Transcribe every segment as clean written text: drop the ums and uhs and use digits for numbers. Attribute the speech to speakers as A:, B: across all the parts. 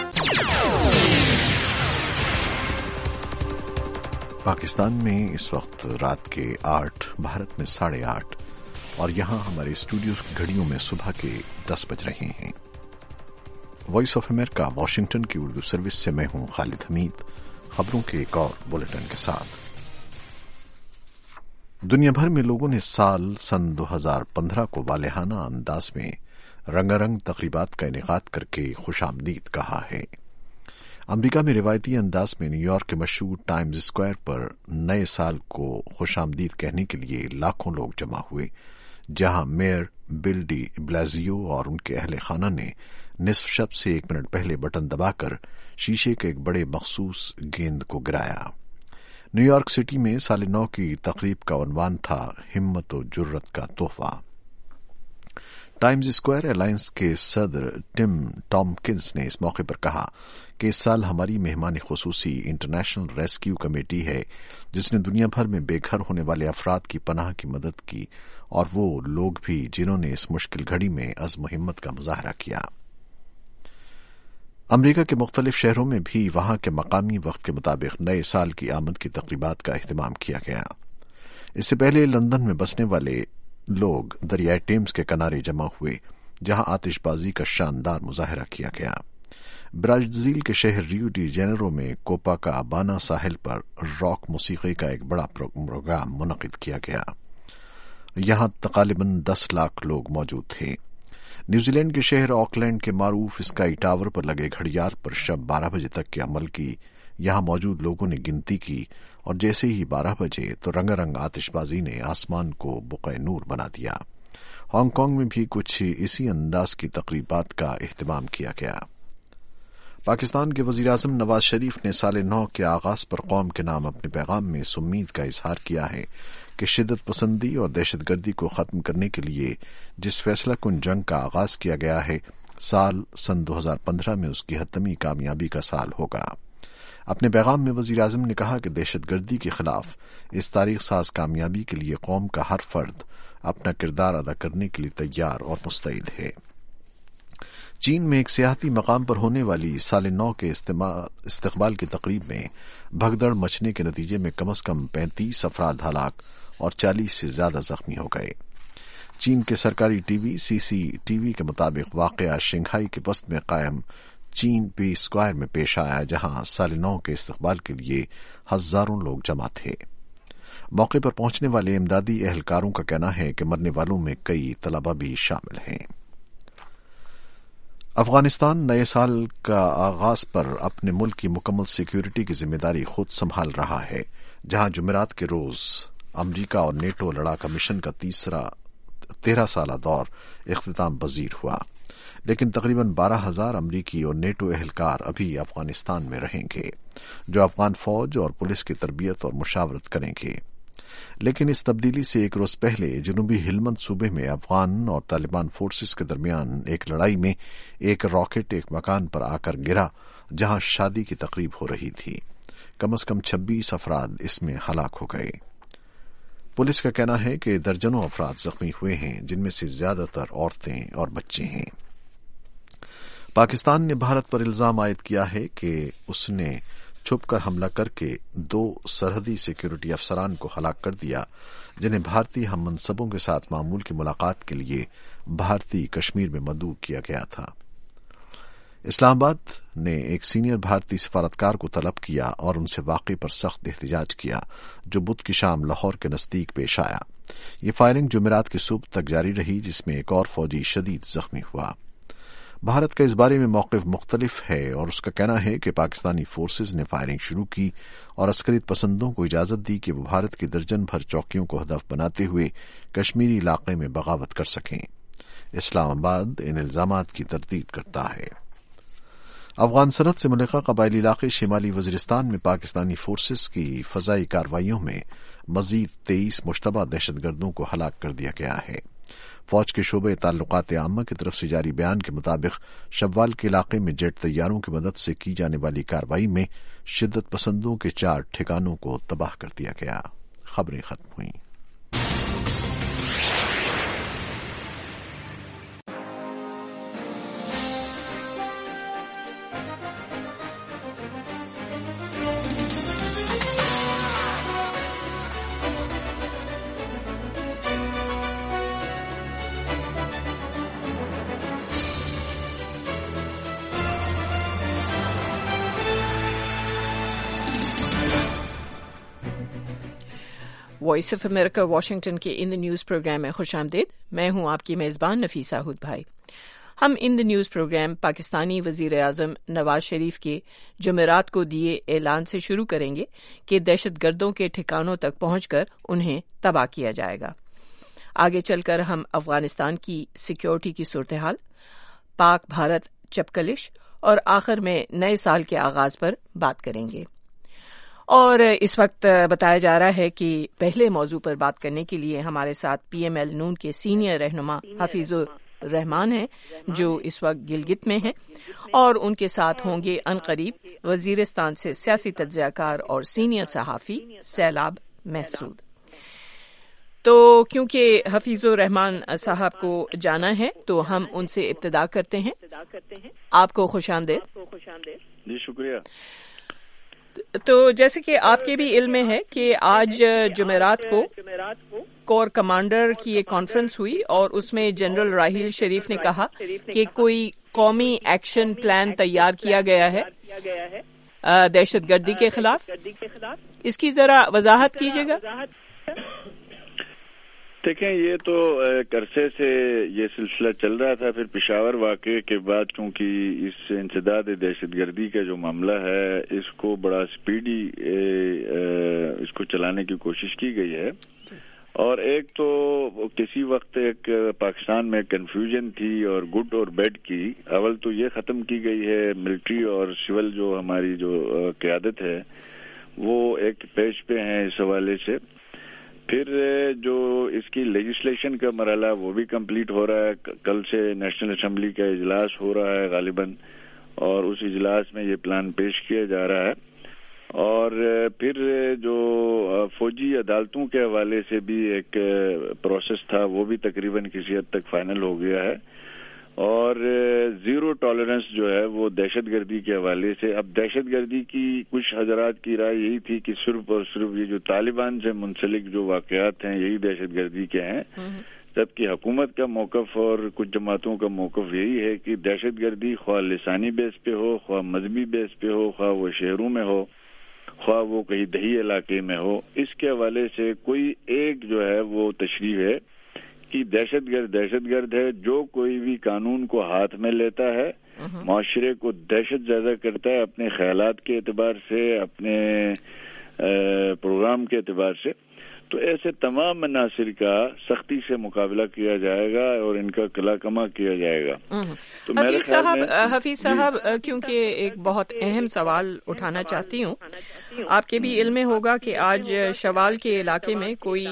A: پاکستان میں اس وقت رات کے 8، بھارت میں 8:30 اور یہاں ہمارے اسٹوڈیوز کی گھڑیوں میں صبح کے 10 بج رہے ہیں۔ وائس آف امریکہ واشنگٹن کی اردو سروس سے میں ہوں خالد حمید، خبروں کے ایک اور بلیٹن کے ساتھ۔ دنیا بھر میں لوگوں نے سن 2015 کو والہانہ انداز میں رنگا رنگ تقریبات کا انعقاد کر کے خوش آمدید کہا ہے۔ امریکہ میں روایتی انداز میں نیو یارک کے مشہور ٹائمز اسکوائر پر نئے سال کو خوش آمدید کہنے کے لیے لاکھوں لوگ جمع ہوئے، جہاں میئر بل ڈی بلازیو اور ان کے اہل خانہ نے نصف شب سے 1 منٹ پہلے بٹن دبا کر شیشے کے ایک بڑے مخصوص گیند کو گرایا۔ نیو یارک سٹی میں سال نو کی تقریب کا عنوان تھا ہمت و جرت کا تحفہ۔ ٹائمز اسکوائر الائنس کے صدر ٹم ٹامکنز نے اس موقع پر کہا کہ اس سال ہماری مہمان خصوصی انٹرنیشنل ریسکیو کمیٹی ہے، جس نے دنیا بھر میں بے گھر ہونے والے افراد کی پناہ کی مدد کی، اور وہ لوگ بھی جنہوں نے اس مشکل گھڑی میں عزم و ہمت کا مظاہرہ کیا۔ امریکہ کے مختلف شہروں میں بھی وہاں کے مقامی وقت کے مطابق نئے سال کی آمد کی تقریبات کا اہتمام کیا گیا۔ اس سے پہلے لندن میں بسنے والے لوگ دریائے ٹیمز کے کنارے جمع ہوئے، جہاں آتش بازی کا شاندار مظاہرہ کیا گیا۔ برازیل کے شہر ریو ڈی جینیرو میں کوپا کا بانا ساحل پر راک موسیقی کا ایک بڑا پروگرام منعقد کیا گیا۔ یہاں تقریباً 10 لاکھ لوگ موجود تھے۔ نیوزی لینڈ کے شہر آکلینڈ کے معروف اسکائی ٹاور پر لگے گھڑیال پر شب 12 بجے تک کے عمل کی یہاں موجود لوگوں نے گنتی کی، اور جیسے ہی 12 بجے تو رنگا رنگ آتش بازی نے آسمان کو بقعہ نور بنا دیا۔ ہانگ کانگ میں بھی کچھ اسی انداز کی تقریبات کا اہتمام کیا گیا۔ پاکستان کے وزیر اعظم نواز شریف نے سال نو کے آغاز پر قوم کے نام اپنے پیغام میں اس امید کا اظہار کیا ہے کہ شدت پسندی اور دہشت گردی کو ختم کرنے کے لیے جس فیصلہ کن جنگ کا آغاز کیا گیا ہے، سن 2015 میں اس کی حتمی کامیابی کا سال ہوگا۔ اپنے پیغام میں وزیر اعظم نے کہا کہ دہشت گردی کے خلاف اس تاریخ ساز کامیابی کے لیے قوم کا ہر فرد اپنا کردار ادا کرنے کے لیے تیار اور مستعد ہے۔ چین میں ایک سیاحتی مقام پر ہونے والی سال نو کے استقبال کی تقریب میں بھگدڑ مچنے کے نتیجے میں کم از کم 35 افراد ہلاک اور 40 سے زیادہ زخمی ہو گئے۔ چین کے سرکاری ٹی وی CCTV کے مطابق واقعہ شنگھائی کے وسط میں قائم چین پی اسکوائر میں پیش آیا، جہاں سال نو کے استقبال کے لیے ہزاروں لوگ جمع تھے۔ موقع پر پہنچنے والے امدادی اہلکاروں کا کہنا ہے کہ مرنے والوں میں کئی طلبہ بھی شامل ہیں۔ افغانستان نئے سال کا آغاز پر اپنے ملک کی مکمل سیکیورٹی کی ذمہ داری خود سنبھال رہا ہے، جہاں جمعرات کے روز امریکہ اور نیٹو لڑاکا مشن کا 13 سالہ دور اختتام پذیر ہوا، لیکن تقریباً 12,000 امریکی اور نیٹو اہلکار ابھی افغانستان میں رہیں گے، جو افغان فوج اور پولیس کی تربیت اور مشاورت کریں گے۔ لیکن اس تبدیلی سے ایک روز پہلے جنوبی ہلمند صوبے میں افغان اور طالبان فورسز کے درمیان ایک لڑائی میں ایک راکٹ ایک مکان پر آ کر گرا، جہاں شادی کی تقریب ہو رہی تھی۔ کم از کم 26 افراد اس میں ہلاک ہو گئے۔ پولیس کا کہنا ہے کہ درجنوں افراد زخمی ہوئے ہیں، جن میں سے زیادہ تر عورتیں اور بچے ہیں۔ پاکستان نے بھارت پر الزام عائد کیا ہے کہ اس نے چھپ کر حملہ کر کے 2 سرحدی سیکیورٹی افسران کو ہلاک کر دیا، جنہیں بھارتی ہم منصبوں کے ساتھ معمول کی ملاقات کے لیے بھارتی کشمیر میں مدعو کیا گیا تھا۔ اسلام آباد نے ایک سینئر بھارتی سفارتکار کو طلب کیا اور ان سے واقعے پر سخت احتجاج کیا، جو بدھ کی شام لاہور کے نزدیک پیش آیا۔ یہ فائرنگ جمعرات کی صبح تک جاری رہی، جس میں ایک اور فوجی شدید زخمی ہوا۔ بھارت کا اس بارے میں موقف مختلف ہے اور اس کا کہنا ہے کہ پاکستانی فورسز نے فائرنگ شروع کی اور عسکریت پسندوں کو اجازت دی کہ وہ بھارت کی درجن بھر چوکیوں کو ہدف بناتے ہوئے کشمیری علاقے میں بغاوت کر سکیں۔ اسلام آباد ان الزامات کی تردید کرتا ہے۔ افغان سرحد سے ملحقہ قبائلی علاقے شمالی وزیرستان میں پاکستانی فورسز کی فضائی کارروائیوں میں مزید 23 مشتبہ دہشت گردوں کو ہلاک کر دیا گیا ہے۔ فوج کے شعبہ تعلقات عامہ کی طرف سے جاری بیان کے مطابق شوال کے علاقے میں جیٹ طیاروں کی مدد سے کی جانے والی کارروائی میں شدت پسندوں کے 4 ٹھکانوں کو تباہ کر دیا گیا۔ خبریں ختم ہوئیں۔
B: وائس آف امریکہ واشنگٹن کے ان دا نیوز پروگرام میں خوش آمدید. میں ہوں آپ کی میزبان نفیسہ ہود بھائی. ہم in the news program Pakistani وزیر اعظم نواز شریف کے جمعرات کو دیے اعلان سے شروع کریں گے کہ دہشت گردوں کے ٹھکانوں تک پہنچ کر انہیں تباہ کیا جائے گا. آگے چل کر ہم افغانستان کی سیکیورٹی کی صورتحال، پاک بھارت چپکلش اور آخر میں نئے سال کے آغاز پر بات کریں گے. اور اس وقت بتایا جا رہا ہے کہ پہلے موضوع پر بات کرنے کے لیے ہمارے ساتھ پی ایم ایل نون کے سینئر رہنما حفیظ الرحمان ہیں جو اس وقت گلگت میں ہیں، اور ان کے ساتھ ہوں گے عنقریب وزیرستان سے سیاسی تجزیہ کار اور سینئر صحافی سیلاب محسود. تو کیونکہ حفیظ الرحمان صاحب کو جانا ہے تو ہم ان سے ابتدا کرتے ہیں. آپ کو خوش آمدید.
C: جی شکریہ.
B: تو جیسے کہ آپ کے بھی علم میں ہے کہ آج جمعرات کو کور کمانڈر کی ایک کانفرنس ہوئی اور اس میں جنرل راحیل شریف نے کہا کہ کوئی قومی ایکشن پلان تیار کیا گیا ہے دہشت گردی کے خلاف. اس کی ذرا وضاحت کیجیے گا.
C: دیکھیں، یہ تو ایک عرصے سے یہ سلسلہ چل رہا تھا. پھر پشاور واقعے کے بعد چونکہ اس انسداد دہشت گردی کا جو معاملہ ہے اس کو بڑا سپیڈی اس کو چلانے کی کوشش کی گئی ہے. اور ایک تو کسی وقت ایک پاکستان میں کنفیوژن تھی اور گڈ اور بیڈ کی. اول تو یہ ختم کی گئی ہے، ملٹری اور سول جو ہماری جو قیادت ہے وہ ایک پیج پہ ہیں اس حوالے سے. پھر جو اس کی لیجسلیشن کا مرحلہ وہ بھی کمپلیٹ ہو رہا ہے. کل سے نیشنل اسمبلی کا اجلاس ہو رہا ہے غالباً، اور اس اجلاس میں یہ پلان پیش کیا جا رہا ہے. اور پھر جو فوجی عدالتوں کے حوالے سے بھی ایک پروسیس تھا وہ بھی تقریباً کسی حد تک فائنل ہو گیا ہے. اور زیرو ٹالرنس جو ہے وہ دہشت گردی کے حوالے سے. اب دہشت گردی کی کچھ حضرات کی رائے یہی تھی کہ صرف اور صرف یہ جو طالبان سے منسلک جو واقعات ہیں یہی دہشت گردی کے ہیں، جبکہ حکومت کا موقف اور کچھ جماعتوں کا موقف یہی ہے کہ دہشت گردی خواہ لسانی بیس پہ ہو، خواہ مذہبی بیس پہ ہو، خواہ وہ شہروں میں ہو، خواہ وہ کہیں دیہی علاقے میں ہو، اس کے حوالے سے کوئی ایک جو ہے وہ تشریح ہے کہ دہشت گرد ہے جو کوئی بھی قانون کو ہاتھ میں لیتا ہے، معاشرے کو دہشت زدہ کرتا ہے اپنے خیالات کے اعتبار سے، اپنے پروگرام کے اعتبار سے. تو ایسے تمام عناصر کا سختی سے مقابلہ کیا جائے گا اور ان کا قلع کما کیا جائے گا. تو
B: حفیظ صاحب کیونکہ ایک بہت اہم سوال اٹھانا چاہتی ہوں. آپ کے بھی علم میں ہوگا کہ آج شوال کے علاقے میں کوئی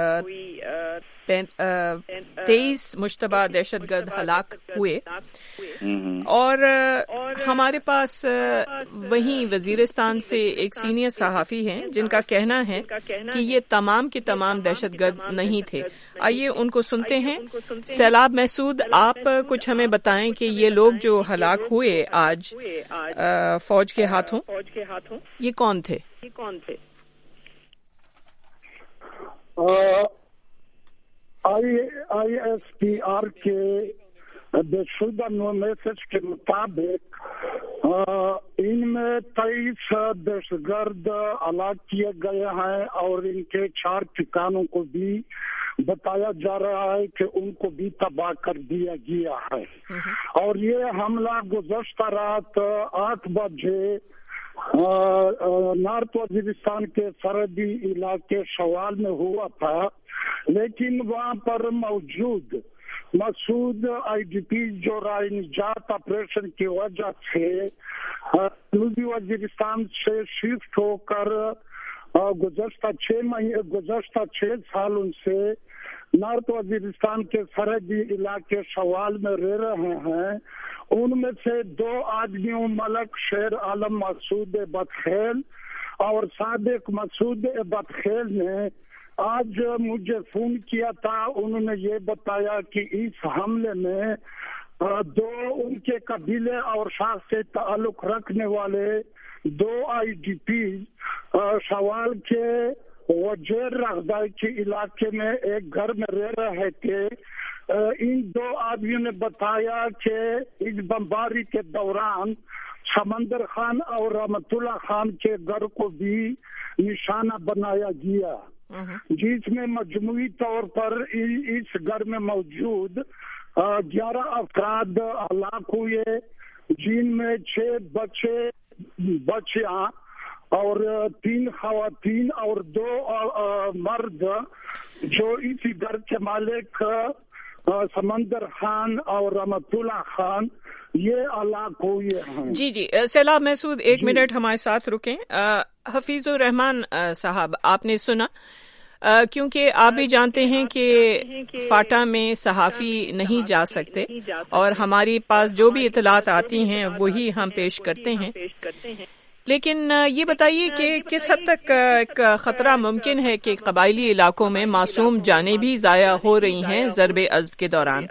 B: 23 مشتبہ دہشت گرد ہلاک ہوئے، اور ہمارے پاس وہیں وزیرستان سے ایک سینئر صحافی ہیں جن کا کہنا ہے کہ یہ تمام کے تمام دہشت گرد نہیں تھے. آئیے ان کو سنتے ہیں. سیلاب محسود، آپ کچھ ہمیں بتائیں کہ یہ لوگ جو ہلاک ہوئے آج فوج کے ہاتھوں، یہ کون تھے؟
D: آئی ایس پی آر کے بے شدہ میسج کے مطابق ان میں 23 دہشت گرد ہلاک کیے گئے ہیں، اور ان کے 4 ٹھکانوں کو بھی بتایا جا رہا ہے کہ ان کو بھی تباہ کر دیا گیا ہے. اور یہ حملہ گزشتہ رات 8 بجے نارتھ وزیرستان کے سرحدی علاقے شوال میں ہوا تھا، لیکن وہاں پر موجود مسعود آئی ڈی پی جو رائے نجات آپریشن کی وجہ سے جنوبی وزیرستان سے شفٹ ہو کر گزشتہ 6 سالوں سے نارتھ وزیرستان کے سرحدی علاقے شوال میں رہ رہے ہیں، ان میں سے 2 آدمیوں ملک شیر عالم مسعود بدخیل اور صادق مسعود بدخیل نے آج مجھے فون کیا تھا. انہوں نے یہ بتایا کہ اس حملے میں 2 ان کے قبیلے اور شاخ سے تعلق رکھنے والے 2 آئی ڈی پی شوال کے وجیر رغدائی کے علاقے میں ایک گھر میں رہ رہے تھے. ان 2 آدمیوں نے بتایا کہ اس بمباری کے دوران سمندر خان اور رحمت اللہ خان کے گھر کو بھی نشانہ بنایا گیا. جس میں مجموعی طور پر اس گھر میں موجود 11 افراد ہلاک ہوئے، جن میں 6 بچیاں اور 3 خواتین اور 2 مرد، جو اسی گھر کے مالک سمندر خان اور رحمت اللہ خان یہ ہلاک ہوئے ہیں۔
B: جی سیلاب محسود، 1 منٹ ہمارے ساتھ رکیں۔ حفیظ الرحمان صاحب، آپ نے سنا، کیونکہ آپ بھی جانتے ہیں کہ فاٹا میں صحافی نہیں جا سکتے اور ہمارے پاس جو بھی اطلاعات آتی ہیں وہی ہم پیش کرتے ہیں، لیکن یہ بتائیے کہ کس حد تک ایک خطرہ ممکن ہے کہ قبائلی علاقوں میں معصوم جانیں بھی ضائع ہو رہی ہیں ضرب عضب کے دوران؟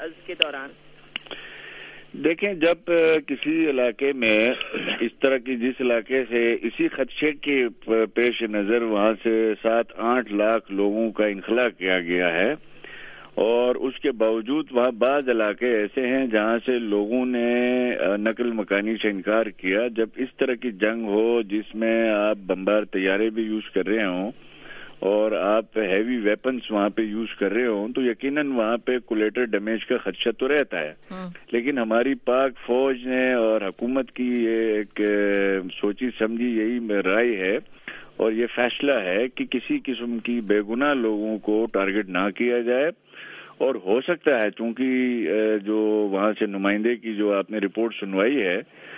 C: دیکھیں، جب کسی علاقے میں اس طرح کی، جس علاقے سے اسی خدشے کے پیش نظر وہاں سے 7-8 لاکھ لوگوں کا انخلا کیا گیا ہے، اور اس کے باوجود وہاں بعض علاقے ایسے ہیں جہاں سے لوگوں نے نقل مکانی سے انکار کیا، جب اس طرح کی جنگ ہو جس میں آپ بمبار طیارے بھی یوز کر رہے ہوں اور آپ ہیوی ویپنز وہاں پہ یوز کر رہے ہوں، تو یقیناً وہاں پہ کولیٹر ڈیمیج کا خدشہ تو رہتا ہے۔ لیکن ہماری پاک فوج نے اور حکومت کی یہ ایک سوچی سمجھی یہی رائے ہے اور یہ فیصلہ ہے کہ کسی قسم کی بے گناہ لوگوں کو ٹارگٹ نہ کیا جائے، اور ہو سکتا ہے چونکہ جو وہاں سے نمائندے کی جو آپ نے رپورٹ سنوائی ہے،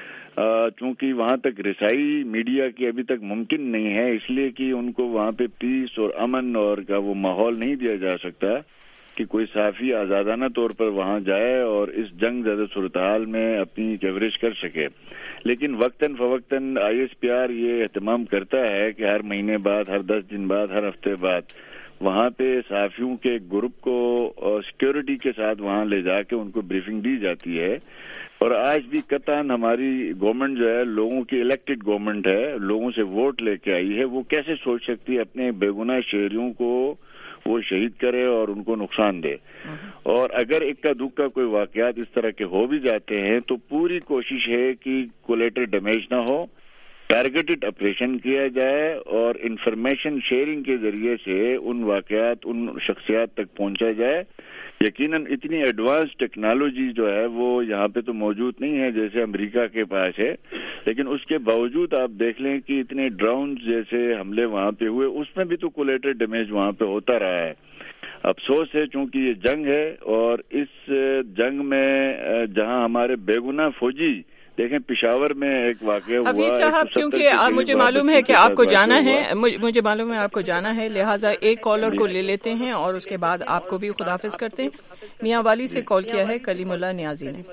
C: چونکہ وہاں تک رسائی میڈیا کی ابھی تک ممکن نہیں ہے، اس لیے کہ ان کو وہاں پہ پیس اور امن اور کا وہ ماحول نہیں دیا جا سکتا کہ کوئی صحافی آزادانہ طور پر وہاں جائے اور اس جنگ زدہ صورتحال میں اپنی کوریج کر سکے۔ لیکن وقتاً فوقتاً ISPR یہ اہتمام کرتا ہے کہ ہر مہینے بعد، ہر 10 دن بعد، ہر ہفتے بعد وہاں پہ صحافیوں کے گروپ کو سیکیورٹی کے ساتھ وہاں لے جا کے ان کو بریفنگ دی جاتی ہے۔ اور آج بھی قطعاً ہماری گورنمنٹ جو ہے لوگوں کی الیکٹڈ گورنمنٹ ہے، لوگوں سے ووٹ لے کے آئی ہے، وہ کیسے سوچ سکتی ہے اپنے بے گناہ شہریوں کو وہ شہید کرے اور ان کو نقصان دے؟ اور اگر اکا دکا کوئی واقعات اس طرح کے ہو بھی جاتے ہیں تو پوری کوشش ہے کہ کولیٹر ڈیمیج نہ ہو، ٹارگیٹڈ آپریشن کیا جائے اور انفارمیشن شیئرنگ کے ذریعے سے ان واقعات، ان شخصیات تک پہنچا جائے۔ یقیناً اتنی ایڈوانس ٹیکنالوجی جو ہے وہ یہاں پہ تو موجود نہیں ہے جیسے امریکہ کے پاس ہے، لیکن اس کے باوجود آپ دیکھ لیں کہ اتنے ڈرونز جیسے حملے وہاں پہ ہوئے، اس میں بھی تو کولیٹر ڈیمیج وہاں پہ ہوتا رہا ہے۔ افسوس ہے چونکہ یہ جنگ ہے، اور اس جنگ میں جہاں ہمارے بے گناہ فوجی، دیکھیں پشاور میں ایک واقعہ ہوا۔
B: حفیظ صاحب، کیونکہ مجھے معلوم ہے کہ آپ کو جانا ہے، مجھے معلوم ہے آپ کو جانا ہے، لہٰذا ایک کالر کو لے لیتے ہیں اور اس کے بعد آپ کو بھی خداحافظ کرتے ہیں۔ میاں والی سے کال کیا ہے کلیم اللہ نیازی نے۔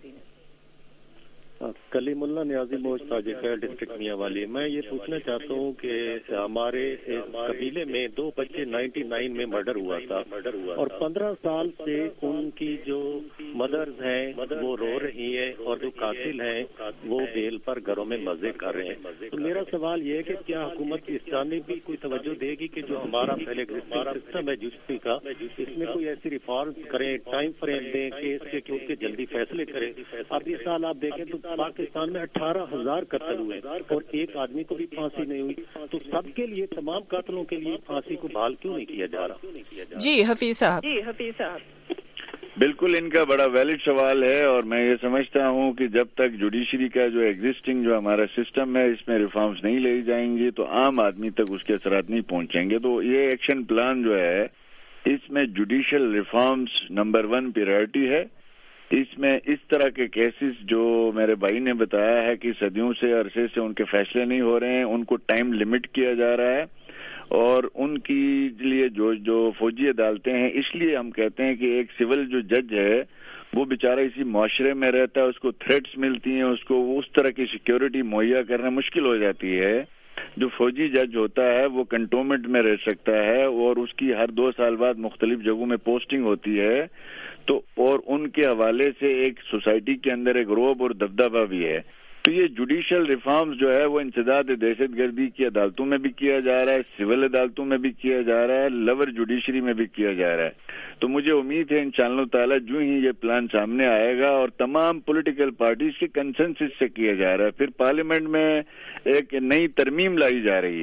E: کلیم اللہ نیازی موج تاجک ہے، ڈسٹرکٹ میاں والی۔ میں یہ پوچھنا چاہتا ہوں کہ ہمارے قبیلے میں 2 بچے 99 میں مرڈر ہوا تھا، اور 15 سال سے ان کی جو مدرز ہیں وہ رو رہی ہیں، اور جو قاتل ہیں وہ بیل پر گھروں میں مزے کر رہے ہیں۔ تو میرا سوال یہ ہے کہ کیا حکومت اس جانب بھی کوئی توجہ دے گی کہ جو ہمارا پہلے سسٹم ہے جسٹی کا، اس میں کوئی ایسی ریفارم کریں، ٹائم فریم دیں کیس کے کہ اس کے جلدی فیصلے کریں؟ اب اس سال آپ دیکھیں تو پاکستان میں 18,000 قتل ہوئے اور ایک آدمی کو بھی پھانسی نہیں ہوئی، تو سب کے لیے، تمام قاتلوں کے لیے پھانسی کو بحال کیوں نہیں کیا جا رہا؟
B: جی حفیظ صاحب۔
C: بالکل ان کا بڑا ویلڈ سوال ہے، اور میں یہ سمجھتا ہوں کہ جب تک جوڈیشری کا جو ایگزسٹنگ جو ہمارا سسٹم ہے اس میں ریفارمز نہیں لے جائیں گی تو عام آدمی تک اس کے اثرات نہیں پہنچیں گے۔ تو یہ ایکشن پلان جو ہے اس میں جوڈیشل ریفارمز نمبر 1 پریورٹی ہے۔ اس میں اس طرح کے کیسز جو میرے بھائی نے بتایا ہے کہ صدیوں سے عرصے سے ان کے فیصلے نہیں ہو رہے ہیں، ان کو ٹائم لمٹ کیا جا رہا ہے، اور ان کی لیے جو فوجی عدالتیں ہیں، اس لیے ہم کہتے ہیں کہ ایک سول جو جج ہے وہ بیچارہ اسی معاشرے میں رہتا ہے، اس کو تھریٹس ملتی ہیں، اس کو اس طرح کی سیکیورٹی مہیا کرنا مشکل ہو جاتی ہے۔ جو فوجی جج ہوتا ہے وہ کنٹونمنٹ میں رہ سکتا ہے، اور اس کی ہر 2 سال بعد مختلف جگہوں میں پوسٹنگ ہوتی ہے، تو اور ان کے حوالے سے ایک سوسائٹی کے اندر ایک روب اور دبدبہ بھی ہے۔ تو یہ جوڈیشل ریفارمز جو ہے وہ انسداد دہشت گردی کی عدالتوں میں بھی کیا جا رہا ہے، سول عدالتوں میں بھی کیا جا رہا ہے، لور جوڈیشری میں بھی کیا جا رہا ہے۔ تو مجھے امید ہے انشاءاللہ تعالی جو ہی یہ پلان سامنے آئے گا اور تمام پولیٹیکل پارٹیز کے کنسنسس سے کیا جا رہا ہے، پھر پارلیمنٹ میں ایک نئی ترمیم لائی جا رہی ہے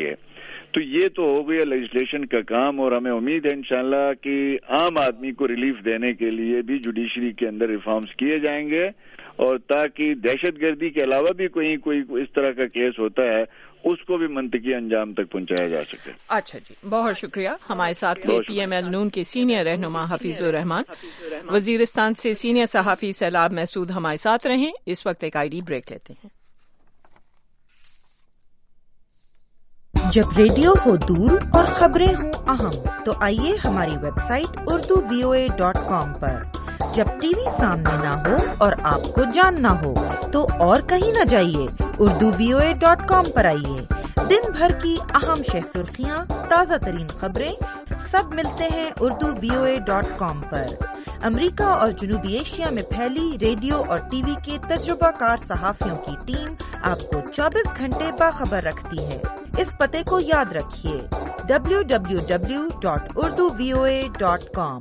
C: تو یہ تو ہو گیا لیجسلیشن کا کام، اور ہمیں امید ہے انشاءاللہ کہ عام آدمی کو ریلیف دینے کے لیے بھی جوڈیشری کے اندر ریفارمز کیے جائیں گے، اور تاکہ دہشت گردی کے علاوہ بھی کوئی اس طرح کا کیس ہوتا ہے اس کو بھی منطقی انجام تک پہنچایا جا سکے۔
B: اچھا جی، بہت شکریہ۔ ہمارے ساتھ تھے پی ایم ایل نون کے سینئر رہنما حفیظ الرحمان۔ وزیرستان سے سینئر صحافی سیلاب محسود ہمارے ساتھ رہیں۔ اس وقت ایک آئی ڈی بریک لیتے ہیں۔
F: جب ریڈیو ہو دور اور خبریں ہوں اہم تو آئیے ہماری ویب سائٹ urduvoa.com پر۔ جب ٹی وی سامنے نہ ہو اور آپ کو جاننا ہو تو اور کہیں نہ جائیے، urduvoa.com پر آئیے۔ دن بھر کی اہم شہ سرخیاں، تازہ ترین خبریں سب ملتے ہیں urduvoa.com پر۔ امریکہ اور جنوبی ایشیا میں پھیلی ریڈیو اور ٹی وی کے تجربہ کار صحافیوں کی ٹیم آپ کو 24 گھنٹے باخبر رکھتی ہے۔ اس پتے کو یاد رکھیے www.urduvoa.com۔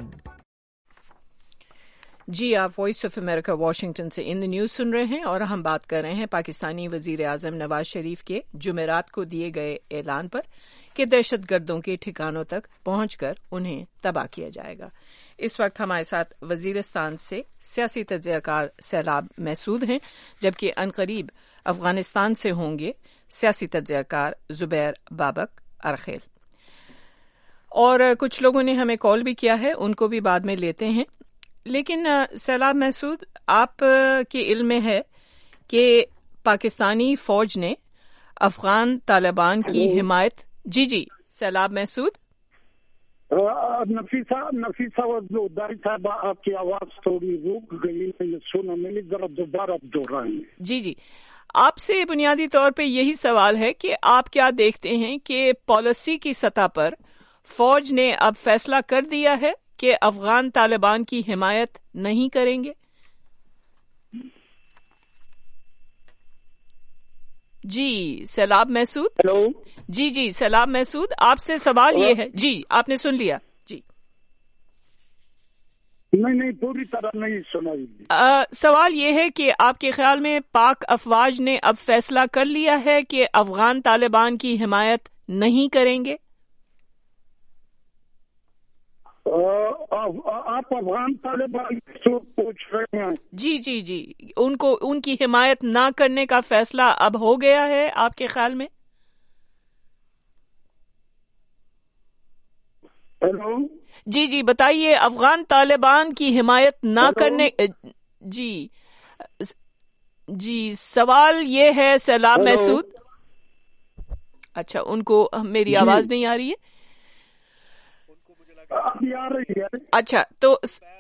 B: جی، آپ وائس آف امریکہ واشنگٹن سے ان دی نیوز سن رہے ہیں، اور ہم بات کر رہے ہیں پاکستانی وزیر اعظم نواز شریف کے جمعرات کو دیے گئے اعلان پر کہ دہشت گردوں کے ٹھکانوں تک پہنچ کر انہیں تباہ کیا جائے گا۔ اس وقت ہمارے ساتھ وزیرستان سے سیاسی تجزیہ کار سیلاب محسود ہیں، جبکہ عنقریب افغانستان سے ہوں گے سیاسی تجزیہ کار زبیر بابک ارخیل۔ اور کچھ لوگوں نے ہمیں کال بھی کیا ہے، ان کو بھی بعد میں لیتے ہیں۔ لیکن سیلاب محسود، آپ کے علم میں ہے کہ پاکستانی فوج نے افغان طالبان کی حمایت، جی سیلاب محسود۔
D: نفیسہ داری صاحب، آپ کی آواز تھوڑی رک گئی، سنا نہیں، ذرا دوبارہ دہرائیں۔
B: جی، آپ سے بنیادی طور پہ یہی سوال ہے کہ آپ کیا دیکھتے ہیں کہ پالیسی کی سطح پر فوج نے اب فیصلہ کر دیا ہے کہ افغان طالبان کی حمایت نہیں کریں گے؟ جی سیلاب محسود۔
D: ہیلو،
B: جی سیلاب محسود، آپ سے سوال یہ ہے، جی آپ نے سن لیا؟ جی
D: نہیں پوری طرح نہیں سنائی۔
B: سوال یہ ہے کہ آپ کے خیال میں پاک افواج نے اب فیصلہ کر لیا ہے کہ افغان طالبان کی حمایت نہیں کریں گے؟
D: آپ افغان طالبان سے پوچھ رہے ہیں؟
B: جی ان کی حمایت نہ کرنے کا فیصلہ اب ہو گیا ہے آپ کے خیال میں؟
D: ہیلو،
B: جی بتائیے، افغان طالبان کی حمایت نہ کرنے، جی سوال یہ ہے سیلاب محسود۔ اچھا، ان کو میری آواز نہیں آ رہی ہے؟ اچھا، تو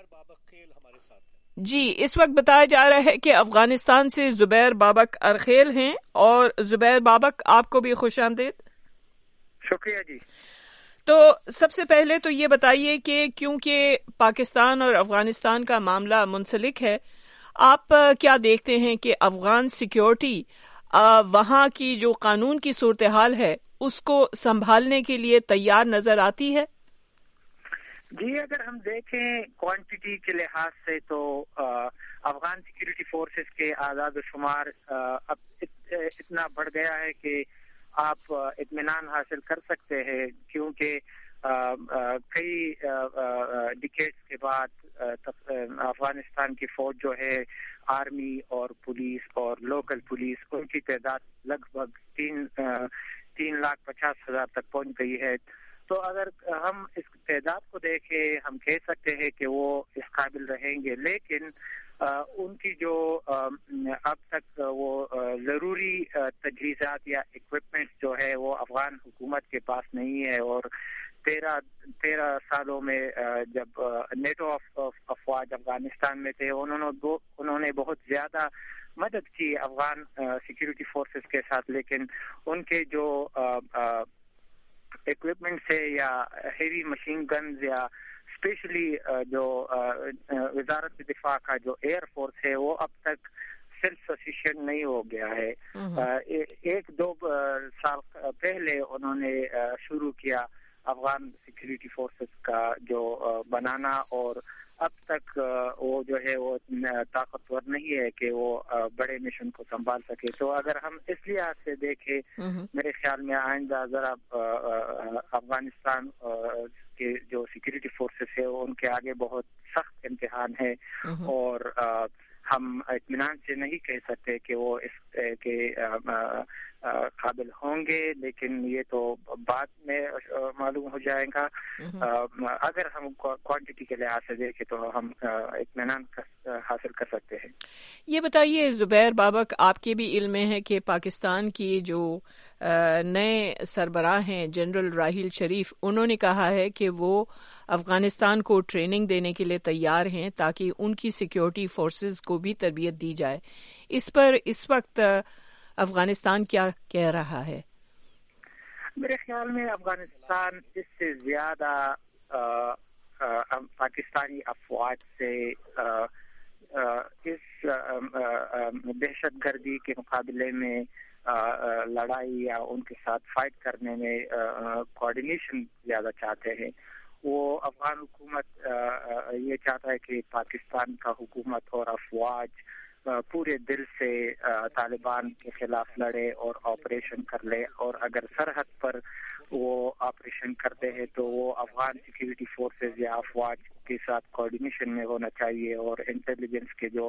B: جی اس وقت بتایا جا رہا ہے کہ افغانستان سے زبیر بابک ارخیل ہیں، اور زبیر بابک آپ کو بھی خوش آمدید۔
G: شکریہ جی۔
B: تو سب سے پہلے تو یہ بتائیے کہ کیونکہ پاکستان اور افغانستان کا معاملہ منسلک ہے، آپ کیا دیکھتے ہیں کہ افغان سیکیورٹی وہاں کی جو قانون کی صورتحال ہے اس کو سنبھالنے کے لیے تیار نظر آتی ہے؟
G: جی، اگر ہم دیکھیں کوانٹٹی کے لحاظ سے تو افغان سیکیورٹی فورسز کے اعداد و شمار اب اتنا بڑھ گیا ہے کہ آپ اطمینان حاصل کر سکتے ہیں، کیونکہ کئی ڈیکیڈز کے بعد افغانستان کی فوج جو ہے، آرمی اور پولیس اور لوکل پولیس، ان کی تعداد لگ بھگ 3,50,000 تک پہنچ گئی ہے۔ تو اگر ہم اس تعداد کو دیکھیں، ہم کہہ سکتے ہیں کہ وہ اس قابل رہیں گے، لیکن ان کی جو اب تک وہ ضروری تجہیزات یا اکوپمنٹ جو ہے وہ افغان حکومت کے پاس نہیں ہے، اور 13 سالوں میں جب نیٹو افواج افغانستان میں تھے، انہوں نے بہت زیادہ مدد کی افغان سیکیورٹی فورسز کے ساتھ، لیکن ان کے جو اکوپمنٹ سے یا ہیوی مشین گنز یا اسپیشلی جو وزارت دفاع کا جو ایئر فورس ہے وہ اب تک سیلف سفیشینٹ نہیں ہو گیا ہے۔ 1-2 سال پہلے انہوں نے شروع کیا افغان سیکورٹی فورسز کا جو بنانا، اور اب تک وہ جو ہے وہ طاقتور نہیں ہے کہ وہ بڑے مشن کو سنبھال سکے. تو اگر ہم اس لحاظ سے دیکھیں، میرے خیال میں آئندہ ذرا افغانستان کے جو سیکورٹی فورسز ہے ان کے آگے بہت سخت امتحان ہے، اور ہم اطمینان سے نہیں کہہ سکتے کہ وہ اس کے قابل ہوں گے، لیکن یہ تو بعد میں معلوم ہو جائے گا. اگر ہم کوانٹٹی کے لحاظ سے دیکھیں تو ہم اطمینان حاصل کر سکتے ہیں.
B: یہ بتائیے زبیر بابک، آپ کے بھی علم میں ہے کہ پاکستان کی جو نئے سربراہ ہیں جنرل راحیل شریف، انہوں نے کہا ہے کہ وہ افغانستان کو ٹریننگ دینے کے لیے تیار ہیں تاکہ ان کی سیکیورٹی فورسز کو بھی تربیت دی جائے. اس پر اس وقت افغانستان کیا کہہ رہا ہے؟
G: میرے خیال میں افغانستان اس سے زیادہ پاکستانی افواج سے اس دہشت گردی کے مقابلے میں لڑائی یا ان کے ساتھ فائٹ کرنے میں کوآرڈینیشن زیادہ چاہتے ہیں. وہ افغان حکومت یہ چاہتا ہے کہ پاکستان کا حکومت اور افواج پورے دل سے طالبان کے خلاف لڑے اور آپریشن کر لے، اور اگر سرحد پر وہ آپریشن کرتے ہیں تو وہ افغان سیکورٹی فورسز یا افواج کے ساتھ کوآرڈینیشن میں ہونا چاہیے اور انٹیلیجنس کے جو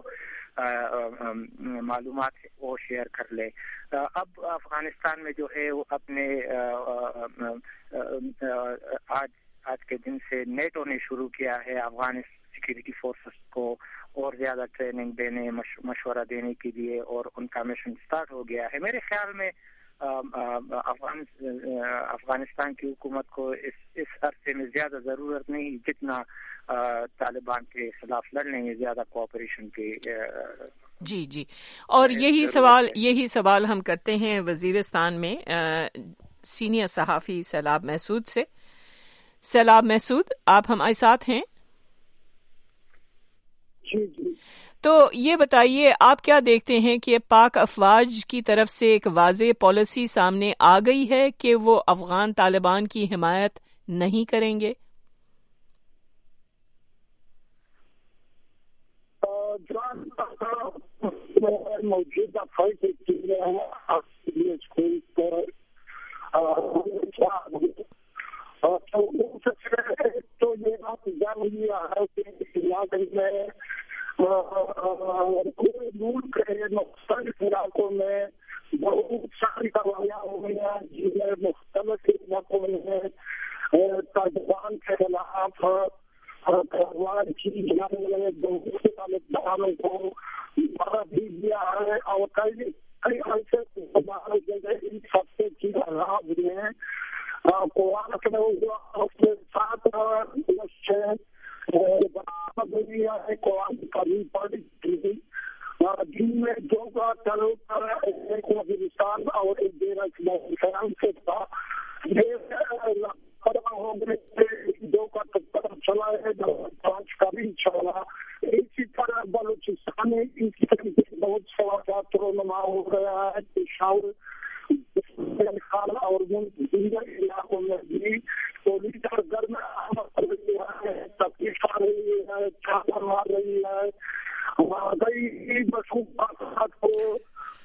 G: معلومات ہے وہ شیئر کر لے. اب افغانستان میں جو ہے وہ اپنے آج کے دن سے نیٹو نے شروع کیا ہے افغان سیکورٹی فورسز کو اور زیادہ ٹریننگ دینے، مشورہ دینے کے لیے، اور ان کا مشن سٹارٹ ہو گیا ہے. میرے خیال میں افغانستان کی حکومت کو اس عرصے میں زیادہ ضرورت نہیں جتنا طالبان کے خلاف لڑنے میں زیادہ کوآپریشن کی.
B: جی اور یہی سوال ہم کرتے ہیں وزیرستان میں سینئر صحافی سیلاب محسود سے. سیلاب محسود، آپ ہمارے ساتھ ہیں؟
D: جی.
B: تو یہ بتائیے آپ کیا دیکھتے ہیں کہ پاک افواج کی طرف سے ایک واضح پالیسی سامنے آ گئی ہے کہ وہ افغان طالبان کی حمایت نہیں کریں گے؟
D: موجودہ تو یہ بات ضروری ہے کہ علاقے میں پورے ملک کے مختلف علاقوں میں بہت ساری کاروائیاں ہو گئی ہیں جن میں مختلف علاقوں میں طالبان کے خلاف کارروائی کی جانے والے بہت سے طالبانوں کو مارا بھی دیا ہے، اور کئی ایسے سب سے چیز خراب ہوئے ہیں. قرآن کے ساتھ قرآن کبھی پڑھی تھی جن میں جو کا چلو کر ایک وزیرستان اور ایک خیال سے تھا دو کا چلا ہے، پانچ کا بھی چلا. اسی طرح بلوچستان میں اسی طرح بہت سارا رونما ہو گیا ہے. پشاور اور علاقوں میں بھی پولیس اور گھر میں تفتیش کر رہی ہے، چھاپہ مار رہی ہے. کئی بسوں کو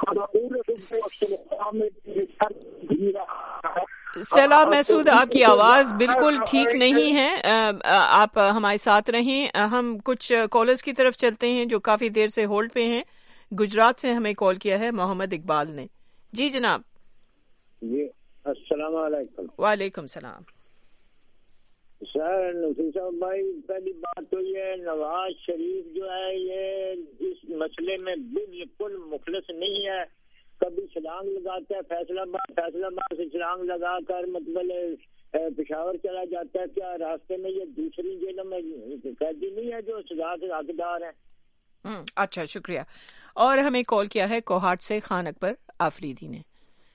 B: سیلاب محسود، آپ کی آواز بالکل ٹھیک نہیں ہے، آپ ہمارے ساتھ رہیں. ہم کچھ کالرز کی طرف چلتے ہیں جو کافی دیر سے ہولڈ پہ ہیں. گجرات سے ہمیں کال کیا ہے محمد اقبال نے. جی جناب.
H: جی السلام علیکم.
B: وعلیکم السلام.
H: سر نفیس صاحب بھائی، پہلی بات تو یہ نواز شریف جو ہے یہ اس مسئلے میں بالکل مخلص نہیں ہے. کبھی چھلانگ لگاتا ہے فیصلہ آباد سے چھلانگ لگا کر مطلب پشاور چلا جاتا ہے. کیا راستے میں یہ دوسری جیلوں میں قیدی نہیں ہے جو سزا کے حقدار ہیں؟
B: اچھا شکریہ. اور ہمیں کال کیا ہے کوہاٹ سے خان اکبر آفریدی نے.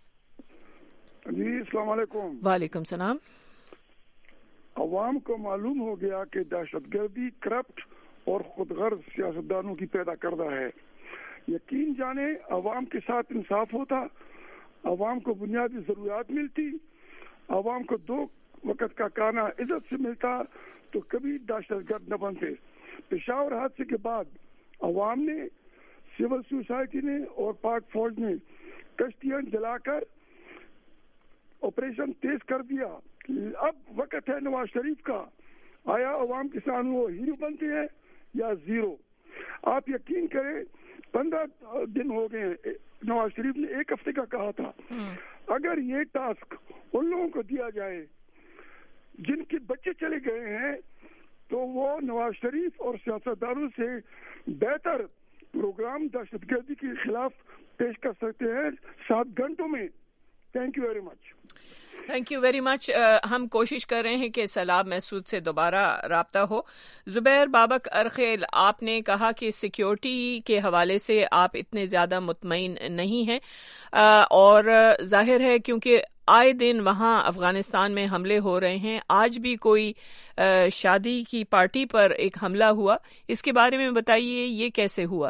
I: جی السلام علیکم.
B: وعلیکم السلام.
I: عوام کو معلوم ہو گیا کہ دہشت گردی کرپٹ اور خود غرض سیاستدانوں کی پیدا کردہ ہے. یقین جانے عوام کے ساتھ انصاف ہوتا، عوام کو بنیادی ضروریات ملتی، عوام کو वक्त का खाना इज्जत से मिलता तो कभी दहशतगर्द न बनते। पेशावर हादसे के बाद अवाम ने, सिविल सोसाइटी ने और पाक फौज ने कश्तियां जलाकर ऑपरेशन तेज कर दिया। अब वक्त है नवाज शरीफ का, आया अवाम के सामने वो हीरो बनते हैं या जीरो। आप यकीन करें 15 दिन हो गए, नवाज शरीफ ने 1 हफ्ते का कहा था। अगर ये टास्क उन लोगों को दिया जाए जिनके बच्चे चले गए हैं तो वो नवाज शरीफ और सियासतदानों से बेहतर प्रोग्राम दहशतगर्दी के खिलाफ पेश कर सकते हैं 7 घंटों में। Thank you very much.
B: Thank you very much. हम कोशिश कर रहे हैं कि सलाब महसूद से दोबारा राब्ता हो। जुबैर बाबक अरखेल, आपने कहा कि सिक्योरिटी के हवाले से आप इतने ज़्यादा मुतमईन नहीं हैं, और जाहिर है क्योंकि आए दिन वहाँ अफगानिस्तान में हमले हो रहे हैं। आज भी कोई शादी की पार्टी पर एक हमला हुआ, इसके बारे में बताइए, ये कैसे हुआ?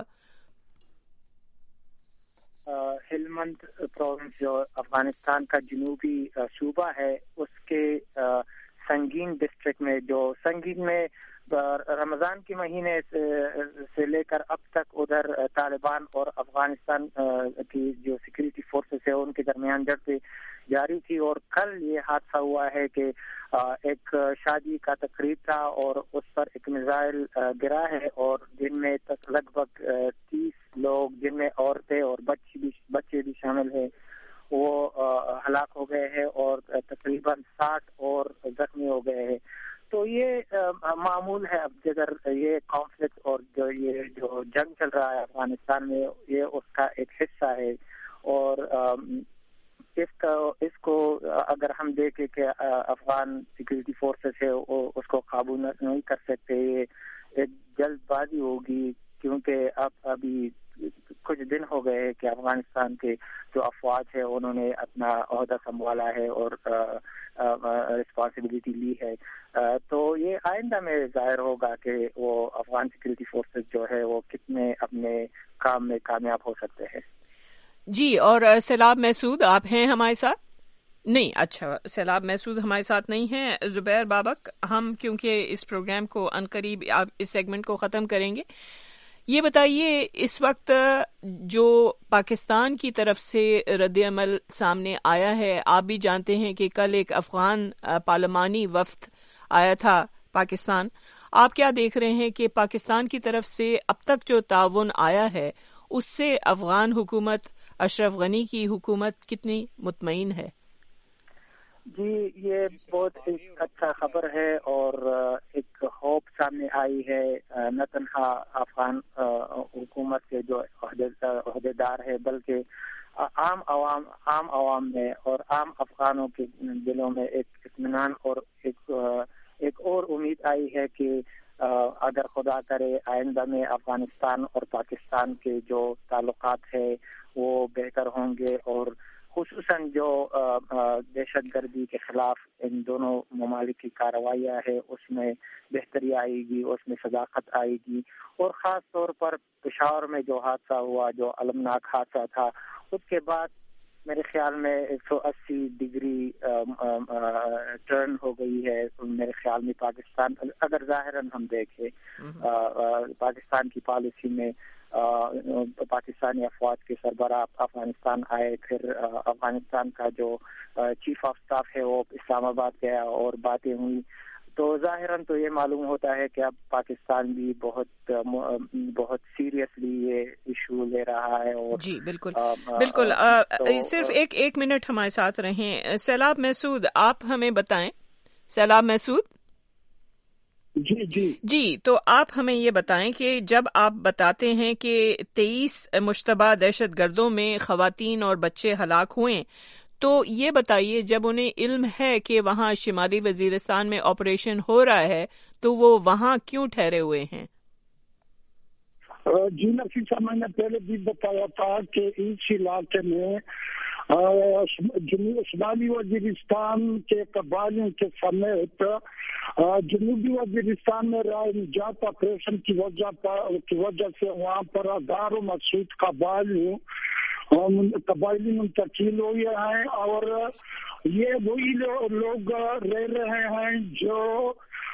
G: हेलमंद प्रोविंस जो अफगानिस्तान का जनूबी सूबा है, उसके संगीन डिस्ट्रिक्ट में, जो संगीन में रमजान के महीने से लेकर अब तक उधर तालिबान और अफगानिस्तान की जो सिक्योरिटी फोर्सेस है उनके दरमियान जड़पें जारी थी। और कल ये हादसा हुआ है कि एक शादी का तकरीब था और उस पर एक मिसाइल गिरा है और जिनमें तक लगभग 30 लोग, जिनमें औरतें और बच्चे भी शामिल हैं, वो हलाक हो गए हैं और तकरीबन 60 और जख्मी हो गए हैं। तो ये मामूल है। अब अगर ये कॉन्फ्लिक्ट और जो जंग चल रहा है अफगानिस्तान में, ये उसका एक हिस्सा है। और इसको अगर हम देखें कि अफगान सिक्योरिटी फोर्सेस है उसको काबू नहीं कर सकते, ये एक जल्दबाजी होगी, क्योंकि अब अभी कुछ दिन हो गए हैं कि अफगानिस्तान के जो अफवाज है उन्होंने अपना ओहदा संभाला है और रिस्पॉन्सिबिलिटी ली है। तो ये आइंदा में जाहिर होगा कि वो अफगान सिक्योरिटी फोर्सेस जो है वो कितने अपने काम में कामयाब हो सकते हैं।
B: जी, और सैलाब महसूद आप हैं हमारे साथ? नहीं, अच्छा, सैलाब महसूद हमारे साथ नहीं हैं। जुबैर बाबक, हम क्योंकि इस प्रोग्राम को अनकरीब आप इस सेगमेंट को ख़त्म करेंगे, ये बताइए इस वक्त जो पाकिस्तान की तरफ से रद्द-ए-अमल सामने आया है, आप भी जानते हैं कि कल एक अफगान पार्लिमानी वफ्द आया था पाकिस्तान। आप क्या देख रहे हैं कि पाकिस्तान की तरफ से अब तक जो ताउन आया है उससे अफगान हुकूमत, अशरफ गनी की हुकूमत कितनी मुतमईन है?
G: जी, ये बहुत एक अच्छा खबर है और एक होप सामने आई है, न तन्हा अफगान हुकूमत के जो अहदेदार है बल्कि आम आवाम में और आम अफगानों के दिलों में एक इत्मीनान और एक और उम्मीद आई है कि अगर खुदा करे आइंदा में अफगानिस्तान और पाकिस्तान के जो ताल्लुकात है वो बेहतर होंगे और खुसूसन जो दहशतगर्दी के खिलाफ इन दोनों ममालिक की कार्रवाइयाँ है उसमें बेहतरी आएगी, उसमें सदाकत आएगी। और ख़ास तौर पर पेशावर में जो हादसा हुआ, जो अलमनाक हादसा था, उसके बाद मेरे ख्याल में 180 डिग्री टर्न हो गई है मेरे ख्याल में पाकिस्तान। अगर ज़ाहिरन हम देखें पाकिस्तान की पॉलिसी में, पाकिस्तानी अफवाज के सरबराह अफगानिस्तान आए, फिर अफगानिस्तान का जो चीफ ऑफ स्टाफ है वो इस्लामाबाद गया और बातें हुई, तो ज़ाहिरन तो ये मालूम होता है कि अब पाकिस्तान भी बहुत सीरियसली ये इशू ले रहा है। और
B: जी बिल्कुल बिल्कुल सिर्फ एक मिनट हमारे साथ रहें। सैलाब महसूद, आप हमें बताएं। सैलाब महसूद जी, तो आप हमें ये बताएं कि जब आप बताते हैं कि 23 मुश्तबा दहशतगर्दों में खवातीन और बच्चे हलाक हुए, तो ये बताइए जब उन्हें इल्म है कि वहाँ शिमाली वजीरिस्तान में ऑपरेशन हो रहा है तो वो वहाँ क्यों ठहरे हुए हैं?
D: जी नफीसा, मैंने पहले भी बताया था कि इस इलाके में शुमाली वजीरिस्तान के कबायलियों के समेत जनूबी वजीरिस्तान में राय निजात ऑपरेशन की वजह से वहाँ पर हजारों मकसूद कबायली मुंतकिल हुए हैं और یہ وہی لوگ رہ رہے ہیں جو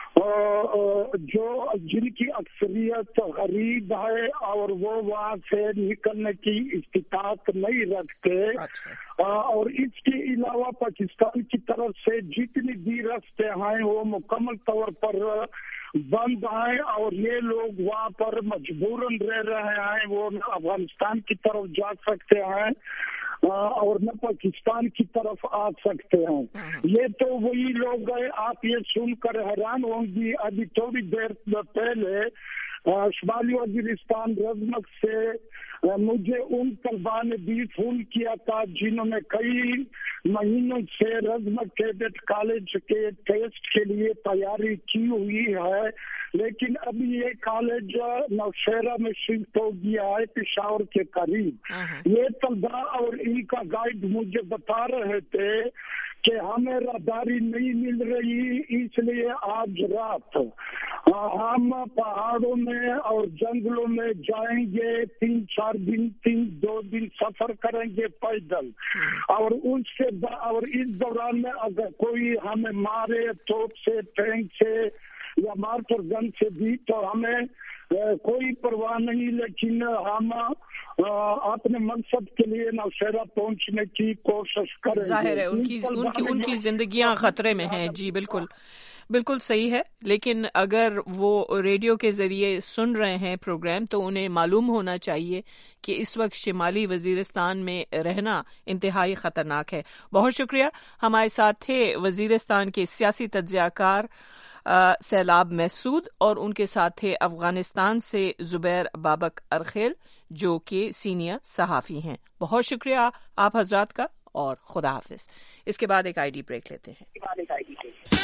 D: جن کی اکثریت غریب ہے اور وہ وہاں سے نکلنے کی استطاعت نہیں رکھتے. اور اس کے علاوہ پاکستان کی طرف سے جتنی بھی راستے ہیں وہ مکمل طور پر بند ہیں اور یہ لوگ وہاں پر مجبوراً رہ رہے ہیں. وہ نہ افغانستان کی طرف جا سکتے ہیں اور نہ پاکستان کی طرف آ سکتے ہیں. یہ تو وہی لوگ ہیں. آپ یہ سن کر حیران ہوں گی، ابھی تھوڑی دیر پہلے شمالی وزیرستان رزمک سے مجھے ان طلباء نے بھی فون کیا تھا جنہوں نے کئی مہینوں سے رزمک کیڈٹ کالج کے ٹیسٹ کے لیے تیاری کی ہوئی ہے، لیکن ابھی یہ کالج نوشہرہ میں شفٹ ہو گیا ہے، پشاور کے قریب. یہ طلباء اور ان کا گائیڈ مجھے بتا رہے تھے کہ ہمیں راہداری نہیں مل رہی، اس لیے آج رات ہم پہاڑوں میں اور جنگلوں میں جائیں گے، 2 دن سفر کریں گے پیدل، اور اس دوران میں اگر کوئی ہمیں مارے توپ سے، ٹینک سے یا مارٹر گن سے بھی تو ہمیں کوئی پرواہ نہیں، لیکن ہم اپنے مقصد کے لیے نوشہرہ پہنچنے کی کوشش کریں گے.
B: ظاہر ہے ان کی زندگیاں خطرے میں ہیں. جی بالکل صحیح ہے، لیکن اگر وہ ریڈیو کے ذریعے سن رہے ہیں پروگرام تو انہیں معلوم ہونا چاہیے کہ اس وقت شمالی وزیرستان میں رہنا انتہائی خطرناک ہے. بہت شکریہ. ہمارے ساتھ تھے وزیرستان کے سیاسی تجزیہ کار سیلاب محسود اور ان کے ساتھ تھے افغانستان سے زبیر بابک ارخیل جو کہ سینئر صحافی ہیں. بہت شکریہ آپ حضرات کا اور خدا حافظ. اس کے بعد ایک آئی ڈی بریک لیتے ہیں.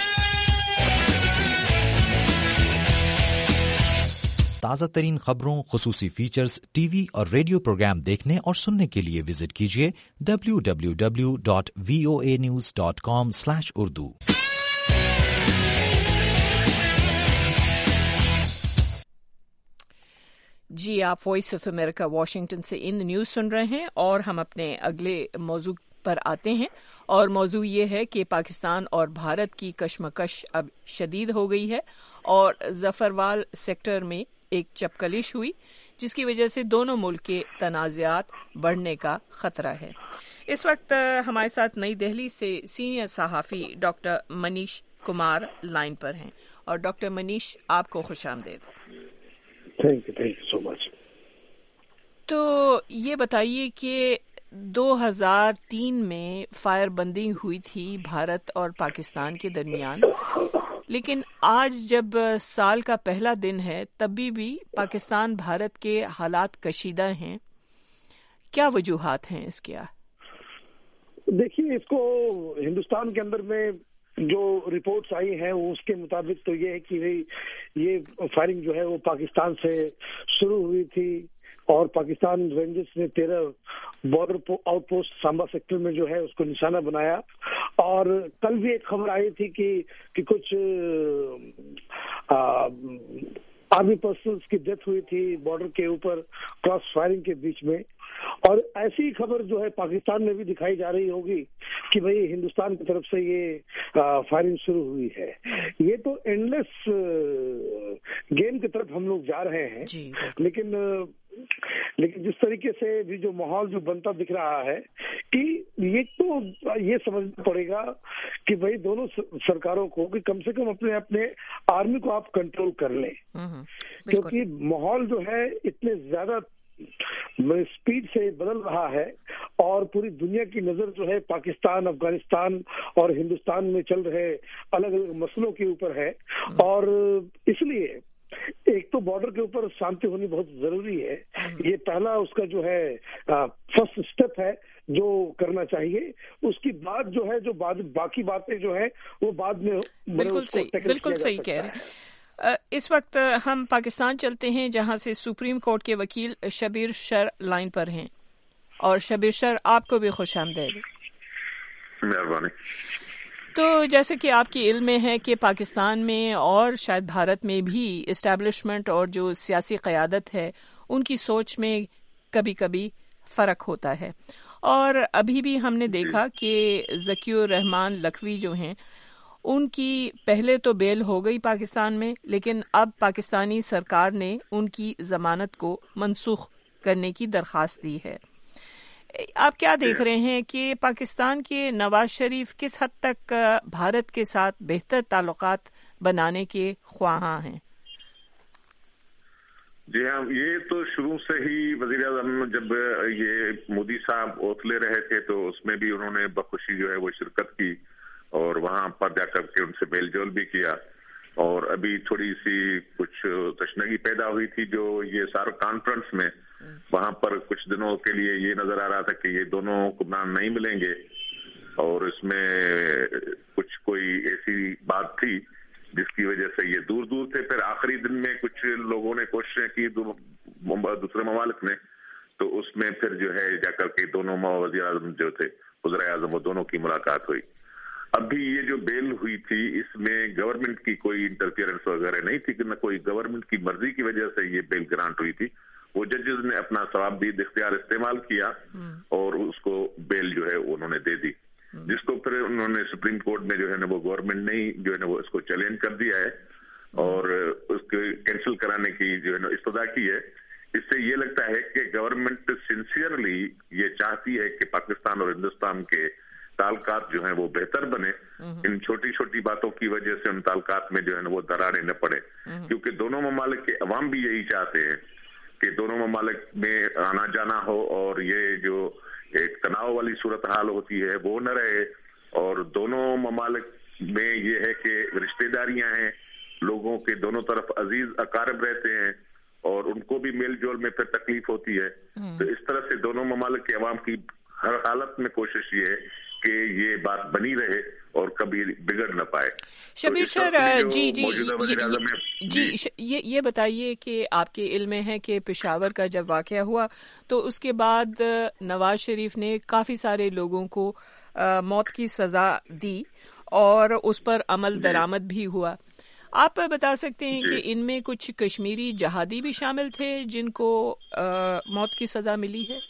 J: تازہ ترین خبروں، خصوصی فیچرز، ٹی وی اور ریڈیو پروگرام دیکھنے اور سننے کے لیے وزٹ کیجیے www.voanews.com/urdu.
B: جی آپ وائس آف امریکہ واشنگٹن سے ان نیوز سن رہے ہیں اور ہم اپنے اگلے موضوع پر آتے ہیں، اور موضوع یہ ہے کہ پاکستان اور بھارت کی کشمکش اب شدید ہو گئی ہے اور ظفروال سیکٹر میں ایک چپکلش ہوئی جس کی وجہ سے دونوں ملک کے تنازعات بڑھنے کا خطرہ ہے. اس وقت ہمارے ساتھ نئی دہلی سے سینئر صحافی ڈاکٹر منیش کمار لائن پر ہیں. اور ڈاکٹر منیش آپ کو خوش آمدید.
K: Thank you so much.
B: تو یہ بتائیے کہ 2003 میں فائر بندی ہوئی تھی بھارت اور پاکستان کے درمیان، لیکن آج جب سال کا پہلا دن ہے تب بھی پاکستان بھارت کے حالات کشیدہ ہیں. کیا وجوہات ہیں اس کے؟
K: دیکھیے، اس کو ہندوستان کے اندر میں جو رپورٹس آئی ہیں اس کے مطابق تو یہ ہے کہ یہ فائرنگ جو ہے وہ پاکستان سے شروع ہوئی تھی اور پاکستان رینجرز نے 13 border outpost Samba sector میں جو ہے اس کو نشانہ بنایا. اور کل بھی ایک خبر آئی تھی کہ کچھ آرمی پرسنلز کی ڈیتھ ہوئی تھی بارڈر کے اوپر کراس فائرنگ کے بیچ میں. اور ایسی خبر جو ہے پاکستان میں بھی دکھائی جا رہی ہوگی کہ بھئی ہندوستان کی طرف سے یہ فائرنگ شروع ہوئی ہے. یہ تو اینڈلیس گیم کی طرف ہم لوگ جا رہے ہیں. لیکن جس طریقے سے بھی جو ماحول جو بنتا دکھ رہا ہے کہ یہ تو یہ سمجھنا پڑے گا کہ بھئی دونوں سرکاروں کو کہ کم سے کم اپنے آرمی کو آپ کنٹرول کر لیں، کیونکہ ماحول جو ہے اتنے زیادہ اسپیڈ سے بدل رہا ہے اور پوری دنیا کی نظر جو ہے پاکستان، افغانستان اور ہندوستان میں چل رہے الگ الگ مسئلوں کے اوپر ہے. اور اس لیے ایک تو بارڈر کے اوپر شانتی ہونی بہت ضروری ہے. یہ پہلا اس کا جو ہے فرسٹ اسٹیپ ہے جو کرنا چاہیے. اس کی بعد جو ہے جو باقی باتیں جو ہے وہ بعد میں
B: بالکل صحیح کہہ رہے ہیں. اس وقت ہم پاکستان چلتے ہیں جہاں سے سپریم کورٹ کے وکیل شبیر شر لائن پر ہیں. اور شبیر شر آپ کو بھی خوش آمدید.
L: مہربانی.
B: تو جیسے کہ آپ کی علم میں ہے کہ پاکستان میں اور شاید بھارت میں بھی اسٹیبلشمنٹ اور جو سیاسی قیادت ہے ان کی سوچ میں کبھی کبھی فرق ہوتا ہے، اور ابھی بھی ہم نے دیکھا کہ ذکی الرحمان لکھوی جو ہیں ان کی پہلے تو بیل ہو گئی پاکستان میں، لیکن اب پاکستانی سرکار نے ان کی ضمانت کو منسوخ کرنے کی درخواست دی ہے۔ آپ کیا دیکھ رہے ہیں کہ پاکستان کے نواز شریف کس حد تک بھارت کے ساتھ بہتر تعلقات بنانے کے خواہاں ہیں؟
L: جی ہاں، یہ تو شروع سے ہی وزیر اعظم جب یہ مودی صاحب اوتلے رہے تھے تو اس میں بھی انہوں نے بخوشی جو ہے وہ شرکت کی اور وہاں پر جا کر کے ان سے میل جول بھی کیا، اور ابھی تھوڑی سی کچھ تشنگی پیدا ہوئی تھی جو یہ سارا کانفرنس میں وہاں پر کچھ دنوں کے لیے یہ نظر آ رہا تھا کہ یہ دونوں حکمران نہیں ملیں گے، اور اس میں کچھ کوئی ایسی بات تھی جس کی وجہ سے یہ دور دور تھے۔ پھر آخری دن میں کچھ لوگوں نے کوششیں کی دوسرے ممالک نے، تو اس میں پھر جو ہے جا کر کے دونوں وزیر اعظم جو تھے وزراء اعظم وہ دونوں کی ملاقات ہوئی۔ ابھی یہ جو بیل ہوئی تھی اس میں گورنمنٹ کی کوئی انٹرفیئرنس وغیرہ نہیں تھی، کہ نہ کوئی گورنمنٹ کی مرضی کی وجہ سے یہ بیل گرانٹ ہوئی تھی، وہ ججز نے اپنا ثوابدید اختیار استعمال کیا اور اس کو بیل جو ہے انہوں نے دے دی، جس کو پھر انہوں نے سپریم کورٹ میں جو ہے نا وہ گورنمنٹ نے جو ہے نا وہ اس کو چیلنج کر دیا ہے اور اس کو کینسل کرانے کی جو ہے نا استدعا کی ہے۔ اس سے یہ لگتا ہے کہ گورنمنٹ سنسیئرلی یہ چاہتی ہے کہ پاکستان اور ہندوستان کے تعلقات جو ہیں وہ بہتر بنے، ان چھوٹی چھوٹی باتوں کی وجہ سے ان تعلقات میں جو ہے نا وہ دراریں نہ پڑے، کیونکہ دونوں ممالک کے عوام بھی یہی چاہتے ہیں کہ دونوں ممالک میں آنا جانا ہو اور یہ جو ایک تناؤ والی صورتحال ہوتی ہے وہ نہ رہے، اور دونوں ممالک میں یہ ہے کہ رشتہ داریاں ہیں، لوگوں کے دونوں طرف عزیز اقارب رہتے ہیں اور ان کو بھی میل جول میں پھر تکلیف ہوتی ہے، تو اس طرح سے دونوں ممالک کے عوام کی ہر حالت میں کوشش یہ ہے کہ یہ بات بنی رہے اور کبھی بگڑ نہ پائے۔
B: شبیر سر، یہ بتائیے کہ آپ کے علم میں ہے کہ پشاور کا جب واقعہ ہوا تو اس کے بعد نواز شریف نے کافی سارے لوگوں کو موت کی سزا دی اور اس پر عمل درآمد بھی ہوا۔ آپ بتا سکتے ہیں کہ ان میں کچھ کشمیری جہادی بھی شامل تھے جن کو موت کی سزا ملی ہے؟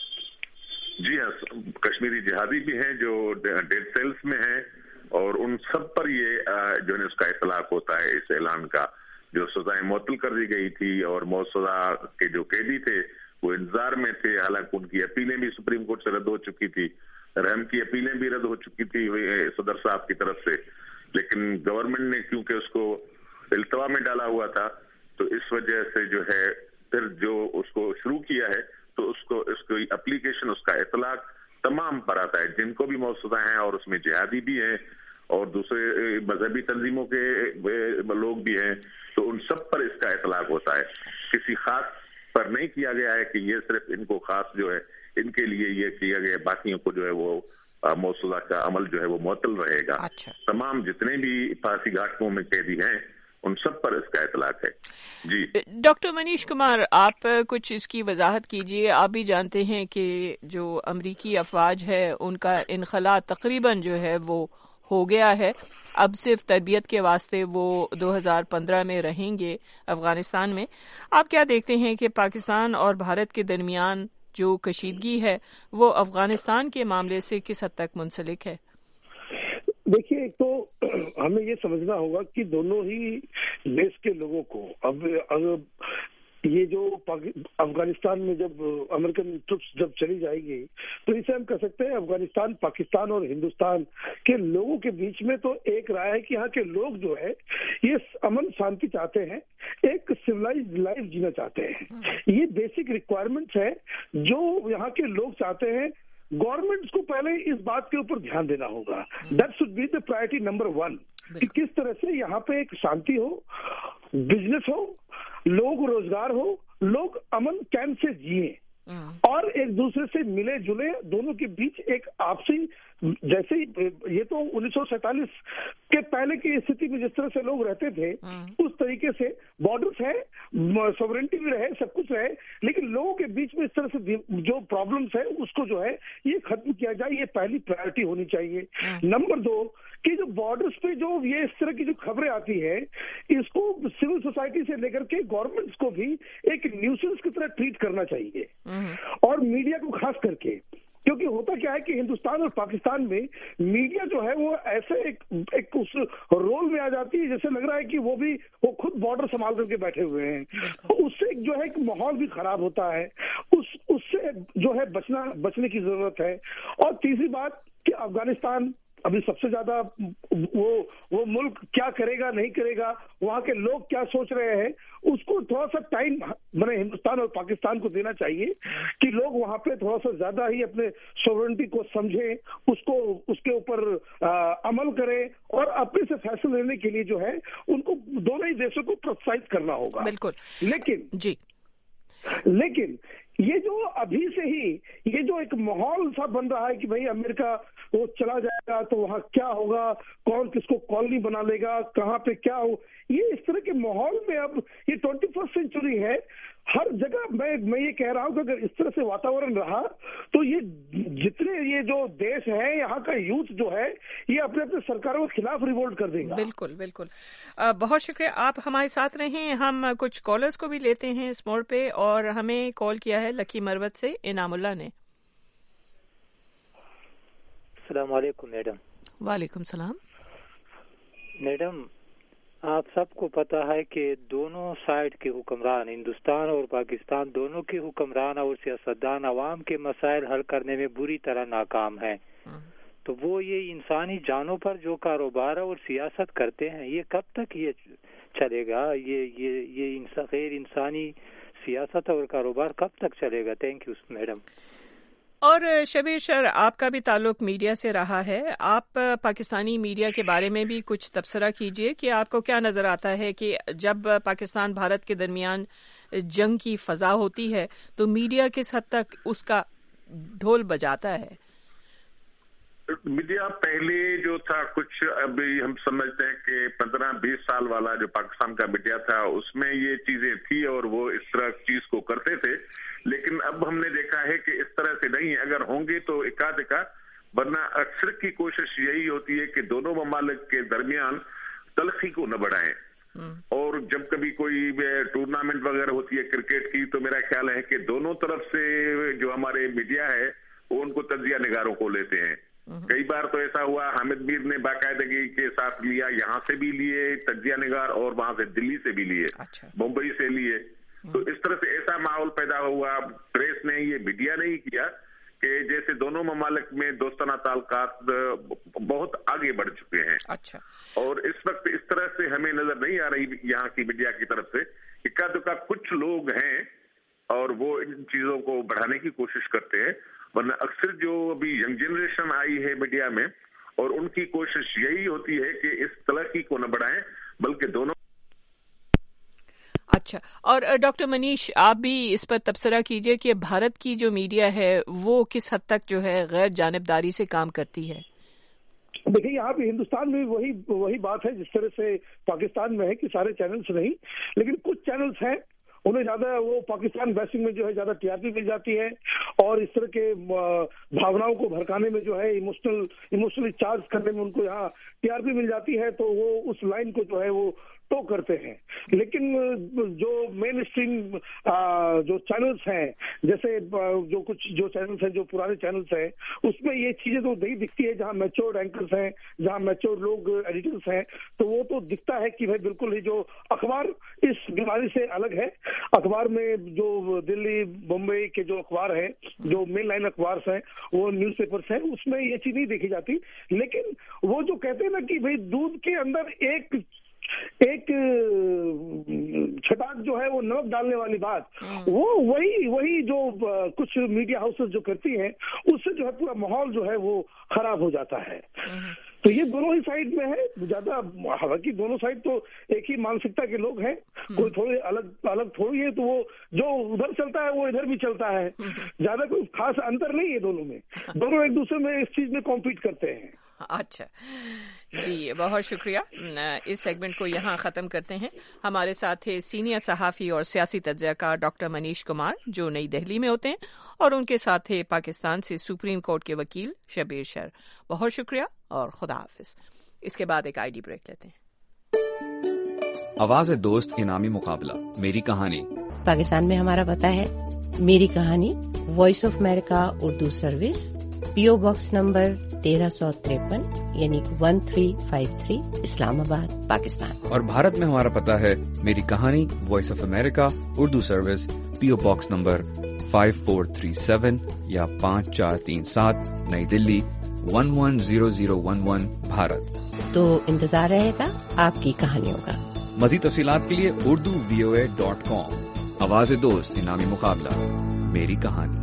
L: جی ہاں، کشمیری جہادی بھی ہیں جو ڈیڈ سیلز میں ہیں، اور ان سب پر یہ جو ہے اس کا اطلاق ہوتا ہے اس اعلان کا، جو سزائیں معطل کر دی گئی تھی اور موت سزا کے جو قیدی تھے وہ انتظار میں تھے، حالانکہ ان کی اپیلیں بھی سپریم کورٹ سے رد ہو چکی تھی، رحم کی اپیلیں بھی رد ہو چکی تھی صدر صاحب کی طرف سے، لیکن گورنمنٹ نے کیونکہ اس کو التوا میں ڈالا ہوا تھا تو اس وجہ سے جو ہے پھر جو اس کو شروع کیا ہے تو اس کو اپلیکیشن اس کا اطلاق تمام پر آتا ہے، جن کو بھی موت سزا ہیں اور اس میں جہادی بھی ہیں اور دوسرے مذہبی تنظیموں کے لوگ بھی ہیں، تو ان سب پر اس کا اطلاق ہوتا ہے، کسی خاص پر نہیں کیا گیا ہے کہ یہ صرف ان کو خاص جو ہے ان کے لیے یہ کیا گیا، باقیوں کو جو ہے وہ موت سزا کا عمل جو ہے وہ معطل رہے گا۔ تمام جتنے بھی پھانسی گھاٹوں میں قیدی ہیں ان سب پر اس کا اطلاق ہے۔ جی
B: ڈاکٹر منیش کمار، آپ کچھ اس کی وضاحت کیجئے۔ آپ بھی جانتے ہیں کہ جو امریکی افواج ہے ان کا انخلاء تقریباً جو ہے وہ ہو گیا ہے، اب صرف تربیت کے واسطے وہ 2015 میں رہیں گے افغانستان میں۔ آپ کیا دیکھتے ہیں کہ پاکستان اور بھارت کے درمیان جو کشیدگی ہے وہ افغانستان کے معاملے سے کس حد تک منسلک ہے؟
K: دیکھیے، ایک تو ہمیں یہ سمجھنا ہوگا کہ دونوں ہی دیش کے لوگوں کو اب یہ جو افغانستان میں جب امریکن ٹروپس جب چلی جائے گی تو اسے ہم کہہ سکتے ہیں افغانستان، پاکستان اور ہندوستان کے لوگوں کے بیچ میں تو ایک رائے ہے کہ یہاں کے لوگ جو ہے یہ امن شانتی چاہتے ہیں، ایک سویلائزڈ لائف جینا چاہتے ہیں۔ یہ بیسک ریکوائرمنٹس ہے جو یہاں کے لوگ چاہتے ہیں۔ گورنمنٹس کو پہلے اس بات کے اوپر دھیان دینا ہوگا، that should be the priority number 1، کہ کس طرح سے یہاں پہ ایک شانتی ہو، بزنس ہو، لوگ روزگار ہو، لوگ امن قین سے جیئیں اور ایک دوسرے سے ملے جلے، دونوں کے بیچ ایک آپسی، جیسے یہ تو 1947 کے پہلے کی استھتی میں جس طرح سے لوگ رہتے تھے اس طریقے سے بارڈرز ہے، سوورنٹی بھی رہے، سب کچھ رہے، لیکن لوگوں کے بیچ میں اس طرح سے جو پرابلمز ہے اس کو جو ہے یہ ختم کیا جائے، یہ پہلی پرائرٹی ہونی چاہیے۔ نمبر 2 کہ جو بارڈرز پہ جو یہ اس طرح کی جو خبریں آتی ہے اس کو سول سوسائٹی سے لے کر کے گورنمنٹس کو بھی ایک نیوسنس کی طرح ٹریٹ کرنا چاہیے، اور میڈیا کو خاص کر کے क्योंकि होता क्या है कि हिंदुस्तान और पाकिस्तान में मीडिया जो है वो ऐसे एक उस रोल में आ जाती है जैसे लग रहा है कि वो खुद बॉर्डर संभाल करके बैठे हुए हैं, तो उससे जो है एक माहौल भी खराब होता है, उससे जो है बचने की जरूरत है। और तीसरी बात कि अफगानिस्तान अभी सबसे ज्यादा वो मुल्क क्या करेगा नहीं करेगा, वहाँ के लोग क्या सोच रहे हैं, उसको थोड़ा सा टाइम मैंने हिंदुस्तान और पाकिस्तान को देना चाहिए कि लोग वहाँ पे थोड़ा सा ज्यादा ही अपने सॉवरेनिटी को समझें, उसके ऊपर अमल करें और अपने से फैसले लेने के लिए जो है उनको दोनों ही देशों को प्रोत्साहित करना होगा।
B: बिल्कुल।
K: लेकिन ये जो अभी से ही ये जो एक माहौल सा बन रहा है कि भाई अमेरिका वो चला जाएगा तो वहाँ क्या होगा, कौन किसको कॉलोनी बना लेगा, कहाँ पे क्या हो, ये इस तरह के माहौल में अब ये 21st सेंचुरी है, हर जगह मैं ये कह रहा हूँ कि अगर इस तरह से वातावरण रहा तो ये जितने ये जो देश है यहाँ का यूथ जो है ये अपने अपने सरकारों के खिलाफ रिवोल्ट कर देगा।
B: बिल्कुल बिल्कुल। बहुत शुक्रिया, आप हमारे साथ रहें। हम कुछ कॉलर्स को भी लेते हैं इस मोड़ पे, और हमें कॉल किया है लकी मरवत से इनामुल्लाह ने।
M: अस्सलाम वालेकुम मैडम।
B: वालेकुम सलाम।
M: मैडम, आप सबको पता है कि दोनों साइड के हुक्मरान, हिंदुस्तान और पाकिस्तान दोनों के हुक्मरान और सियासतदान अवाम के मसाइल हल करने में बुरी तरह नाकाम हैं। तो वो ये इंसानी जानों पर जो कारोबार और सियासत करते हैं, ये कब तक ये चलेगा? ये गैर इंसानी सियासत और कारोबार कब तक चलेगा? Thank you madam.
B: और शबीर सर, आपका भी ताल्लुक मीडिया से रहा है, आप पाकिस्तानी मीडिया के बारे में भी कुछ तबसरा कीजिए कि आपको क्या नजर आता है कि जब पाकिस्तान भारत के दरमियान जंग की फजा होती है तो मीडिया किस हद तक उसका ढोल बजाता है?
L: मीडिया पहले जो था कुछ, अभी हम समझते हैं कि 15-20 साल वाला जो पाकिस्तान का मीडिया था उसमें ये चीजें थी और वो इस तरह चीज को करते थे, लेकिन अब हमने देखा है कि इस तरह से नहीं, अगर होंगे तो एकाध एका, वरना अक्सर की कोशिश यही होती है कि दोनों ममालिक के दरमियान तलखी को न बढ़ाएं। और जब कभी कोई टूर्नामेंट वगैरह होती है क्रिकेट की, तो मेरा ख्याल है कि दोनों तरफ से जो हमारे मीडिया है वो उनको तजिया निगारों को लेते हैं। कई बार तो ऐसा हुआ, हामिद मीर ने बाकायदगी के साथ लिया, यहाँ से भी लिए तजिया निगार और वहां से दिल्ली से भी लिए, मुंबई से लिए। तो इस तरह से ऐसा माहौल पैदा हुआ, प्रेस ने, ये मीडिया नहीं किया, कि जैसे दोनों ममालिक में दोस्ताना ताल्लुकात बहुत आगे बढ़ चुके हैं।
B: अच्छा।
L: और इस वक्त इस तरह से हमें नजर नहीं आ रही यहाँ की मीडिया की तरफ से। इक्का दुक्का कुछ लोग हैं और वो इन चीजों को बढ़ाने की कोशिश करते हैं, वरना अक्सर जो अभी यंग जनरेशन आई है मीडिया में, और उनकी कोशिश यही होती है कि इस तरक्की को न बढ़ाएं बल्कि दोनों।
B: अच्छा, और डॉक्टर मनीष, आप भी इस पर तबसरा कीजिए कि भारत की जो मीडिया है वो किस हद तक जो है गैर जानिबदारी से काम करती है?
K: देखिए, यहाँ पे हिंदुस्तान में वही बात है जिस तरह से पाकिस्तान में है कि सारे चैनल्स नहीं, लेकिन कुछ चैनल्स हैं उन्हें ज्यादा वो पाकिस्तान बेसिंग में जो है ज्यादा टीआरपी मिल जाती है, और इस तरह के भावनाओं को भड़काने में जो है इमोशनली चार्ज करने में उनको यहाँ टीआरपी मिल जाती है, तो वो उस लाइन को जो है वो तो करते हैं। लेकिन जो मेन स्ट्रीम जो चैनल्स हैं, जैसे जो चैनल्स हैं, जो पुराने चैनल्स हैं, उसमें ये चीजें तो नहीं दिखती है। जहाँ मैच्योर्ड एंकर्स हैं, जहाँ मैच्योर्ड लोग एडिटर्स हैं, तो वो तो दिखता है कि भाई बिल्कुल ही जो अखबार इस बीमारी से अलग है। अखबार में जो दिल्ली मुंबई के जो अखबार हैं, जो मेन लाइन अखबार हैं, वो न्यूज़पेपर्स हैं, उसमें ये चीज नहीं देखी जाती। लेकिन वो जो कहते हैं ना कि भाई दूध के अंदर एक छटाक जो है वो नमक डालने वाली बात, वो वही जो कुछ मीडिया हाउसेस जो करती हैं, उससे जो है पूरा माहौल जो है वो खराब हो जाता है। तो ये दोनों ही साइड में है ज्यादा, हालांकि दोनों साइड तो एक ही मानसिकता के लोग हैं, कोई थोड़े अलग थोड़ी है, तो वो जो उधर चलता है वो इधर भी चलता है, ज्यादा कोई खास अंतर नहीं है दोनों में, दोनों एक दूसरे में इस चीज में कॉम्पीट करते हैं।
B: अच्छा जी, बहुत शुक्रिया। इस सेगमेंट को यहाँ ख़त्म करते हैं। हमारे साथ थे सीनियर सहाफ़ी और सियासी तज्ज़ियाकार डॉक्टर मनीष कुमार, जो नई दिल्ली में होते हैं, और उनके साथ थे पाकिस्तान से सुप्रीम कोर्ट के वकील शबीर सर। बहुत शुक्रिया और खुदा हाफिज। इसके बाद एक आईडी ब्रेक लेते हैं।
N: आवाज़ दोस्त इनामी मुकाबला, मेरी कहानी।
O: पाकिस्तान में हमारा पता है
N: میری کہانی voice of America Urdu service, PO box number 1353 یعنی 1353 اسلام آباد، پاکستان۔
O: اور بھارت میں ہمارا پتہ ہے میری کہانی voice of America Urdu service, PO box number 5437 یا 5437 نئی دلی 110011 بھارت۔
N: تو انتظار رہے گا آپ کی کہانیوں کا۔
O: مزید تفصیلات کے لیے urduvoa.com۔ آواز دوست انعامی مقابلہ میری کہانی۔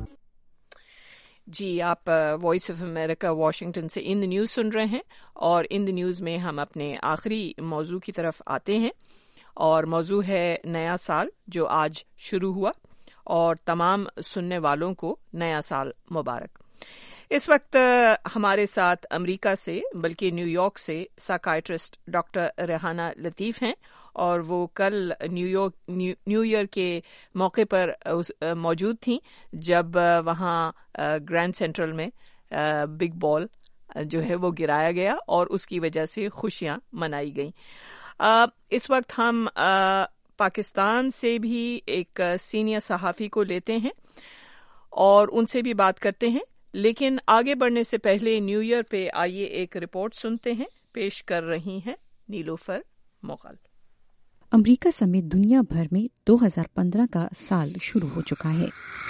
B: جی، آپ وائس آف امریکہ واشنگٹن سے ان دی نیوز سن رہے ہیں، اور ان دی نیوز میں ہم اپنے آخری موضوع کی طرف آتے ہیں، اور موضوع ہے نیا سال جو آج شروع ہوا، اور تمام سننے والوں کو نیا سال مبارک۔ اس وقت ہمارے ساتھ امریکہ سے بلکہ نیو یارک سے سائیکیٹرسٹ ڈاکٹر ریحانہ لطیف ہیں، اور وہ کل نیو ایئر کے موقع پر موجود تھیں جب وہاں گرینڈ سینٹرل میں بگ بال جو ہے وہ گرایا گیا، اور اس کی وجہ سے خوشیاں منائی گئیں۔ اس وقت ہم پاکستان سے بھی ایک سینئر صحافی کو لیتے ہیں اور ان سے بھی بات کرتے ہیں، لیکن آگے بڑھنے سے پہلے نیو ایئر پہ آئیے ایک رپورٹ سنتے ہیں، پیش کر رہی ہیں نیلوفر مغل۔
P: امریکہ سمیت دنیا بھر میں 2015 کا سال شروع ہو چکا ہے۔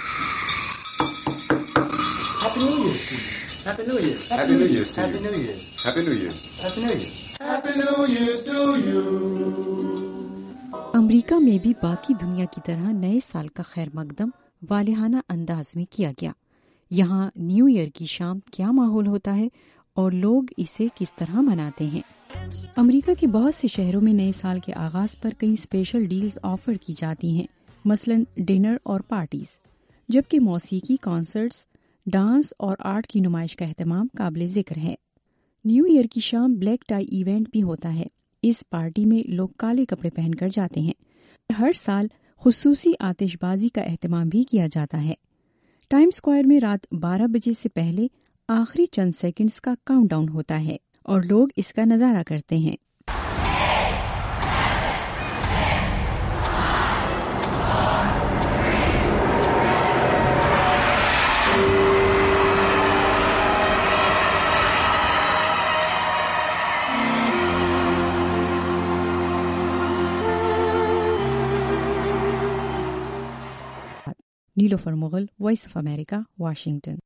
P: امریکہ میں بھی باقی دنیا کی طرح نئے سال کا خیر مقدم والہانہ انداز میں کیا گیا۔ یہاں نیو ایئر کی شام کیا ماحول ہوتا ہے اور لوگ اسے کس طرح مناتے ہیں؟ امریکہ کے بہت سے شہروں میں نئے سال کے آغاز پر کئی اسپیشل ڈیلز آفر کی جاتی ہیں، مثلا ڈنر اور پارٹیز، جبکہ موسیقی، کانسرٹس، ڈانس اور آرٹ کی نمائش کا اہتمام قابل ذکر ہے۔ نیو ایئر کی شام بلیک ٹائی ایونٹ بھی ہوتا ہے۔ اس پارٹی میں لوگ کالے کپڑے پہن کر جاتے ہیں۔ ہر سال خصوصی آتش بازی کا اہتمام بھی کیا جاتا ہے۔ ٹائم اسکوائر میں رات 12 بجے سے پہلے آخری چند سیکنڈز کا کاؤنٹ ڈاؤن ہوتا ہے اور لوگ اس کا نظارہ کرتے ہیں۔ Nilofar Mughal, voice of America, Washington.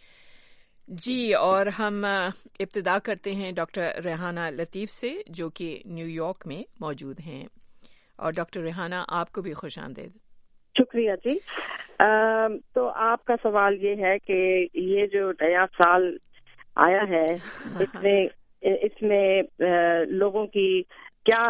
B: جی، اور ہم ابتدا کرتے ہیں ڈاکٹر ریحانہ لطیف سے جو کہ نیو یارک میں موجود ہیں۔ اور ڈاکٹر ریحانہ، آپ کو بھی خوش آمدید۔
Q: شکریہ جی۔ تو آپ کا سوال یہ ہے کہ یہ جو نیا سال آیا ہے اس میں لوگوں کی کیا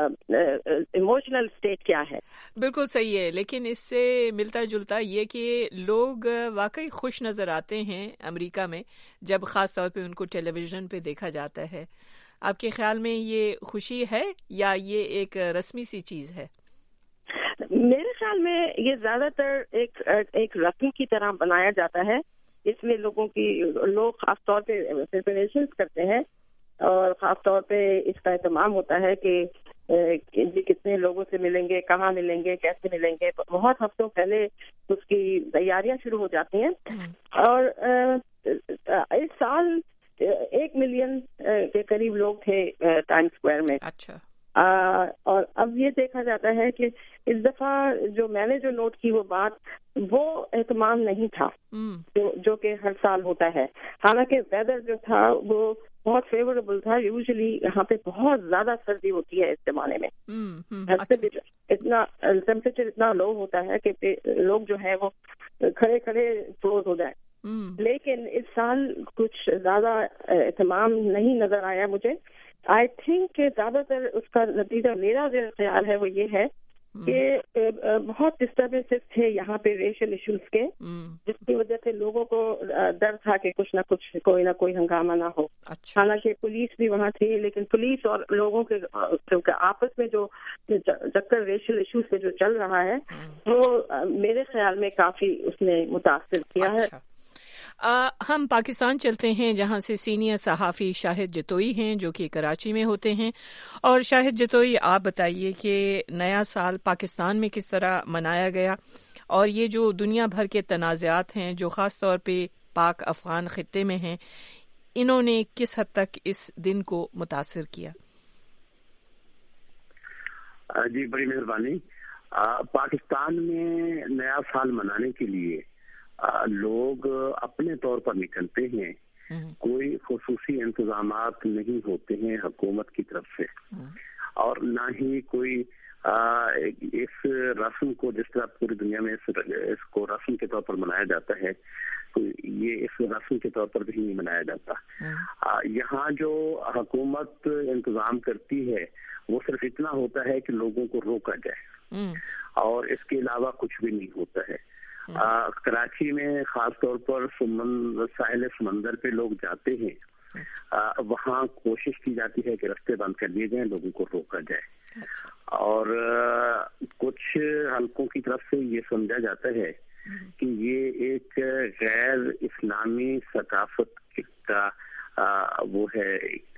Q: ایموشنل اسٹیٹ کیا ہے؟
B: بالکل صحیح ہے، لیکن اس سے ملتا جلتا یہ کہ لوگ واقعی خوش نظر آتے ہیں امریکہ میں جب خاص طور پہ ان کو ٹیلی ویژن پہ دیکھا جاتا ہے۔ آپ کے خیال میں یہ خوشی ہے یا یہ ایک رسمی سی چیز ہے؟
Q: میرے خیال میں یہ زیادہ تر ایک رسم کی طرح بنایا جاتا ہے۔ اس میں لوگ خاص طور پہ پریپریشنز کرتے ہیں، اور خاص طور پہ اس کا اہتمام ہوتا ہے کہ کتنے لوگوں سے ملیں گے، کہاں ملیں گے، کیسے ملیں گے۔ بہت ہفتوں پہلے اس کی تیاریاں شروع ہو جاتی ہیں، اور اس سال 1 ملین کے قریب لوگ تھے ٹائم اسکوائر میں۔
B: اچھا۔
Q: اور اب یہ دیکھا جاتا ہے کہ اس دفعہ میں نے جو نوٹ کی وہ بات، وہ اہتمام نہیں تھا جو کہ ہر سال ہوتا ہے۔ حالانکہ ویدر جو تھا وہ بہت فیوریبل تھا۔ یوزلی یہاں پہ بہت زیادہ سردی ہوتی ہے اس زمانے میں، اتنا ٹیمپریچر اتنا لو ہوتا ہے کہ لوگ جو ہے وہ کھڑے فروز ہو جائیں۔ لیکن اس سال کچھ زیادہ اہتمام نہیں نظر آیا مجھے۔ آئی تھنک کہ زیادہ تر اس کا نتیجہ، میرا جو خیال ہے وہ یہ ہے کہ بہت ڈسٹربنسز تھے یہاں پہ ریشل ایشوز کے، جس کی وجہ سے لوگوں کو ڈر تھا کہ کچھ نہ کچھ کوئی نہ کوئی ہنگامہ نہ ہو۔ حالانکہ پولیس بھی وہاں تھی، لیکن پولیس اور لوگوں کے آپس میں جو چکر ریشل ایشوز سے جو چل رہا ہے وہ میرے خیال میں کافی اس نے متاثر کیا ہے۔
B: ہم پاکستان چلتے ہیں جہاں سے سینئر صحافی شاہد جتوئی ہیں جو کہ کراچی میں ہوتے ہیں۔ اور شاہد جتوئی، آپ بتائیے کہ نیا سال پاکستان میں کس طرح منایا گیا اور یہ جو دنیا بھر کے تنازعات ہیں جو خاص طور پہ پاک افغان خطے میں ہیں، انہوں نے کس حد تک اس دن کو متاثر کیا؟
R: جی بڑی مہربانی. پاکستان میں نیا سال منانے کے لیے لوگ اپنے طور پر نکلتے ہیں. کوئی خصوصی انتظامات نہیں ہوتے ہیں حکومت کی طرف سے، اور نہ ہی کوئی اس رسم کو جس طرح پوری دنیا میں اس کو رسم کے طور پر منایا جاتا ہے، یہ اس رسم کے طور پر بھی نہیں منایا جاتا. یہاں جو حکومت انتظام کرتی ہے وہ صرف اتنا ہوتا ہے کہ لوگوں کو روکا جائے، اور اس کے علاوہ کچھ بھی نہیں ہوتا ہے. کراچی میں خاص طور پر ساحل سمندر پہ لوگ جاتے ہیں، وہاں کوشش کی جاتی ہے کہ رستے بند کر دیے جائیں، لوگوں کو روکا جائے. اور کچھ حلقوں کی طرف سے یہ سمجھا جاتا ہے کہ یہ ایک غیر اسلامی ثقافت کا وہ ہے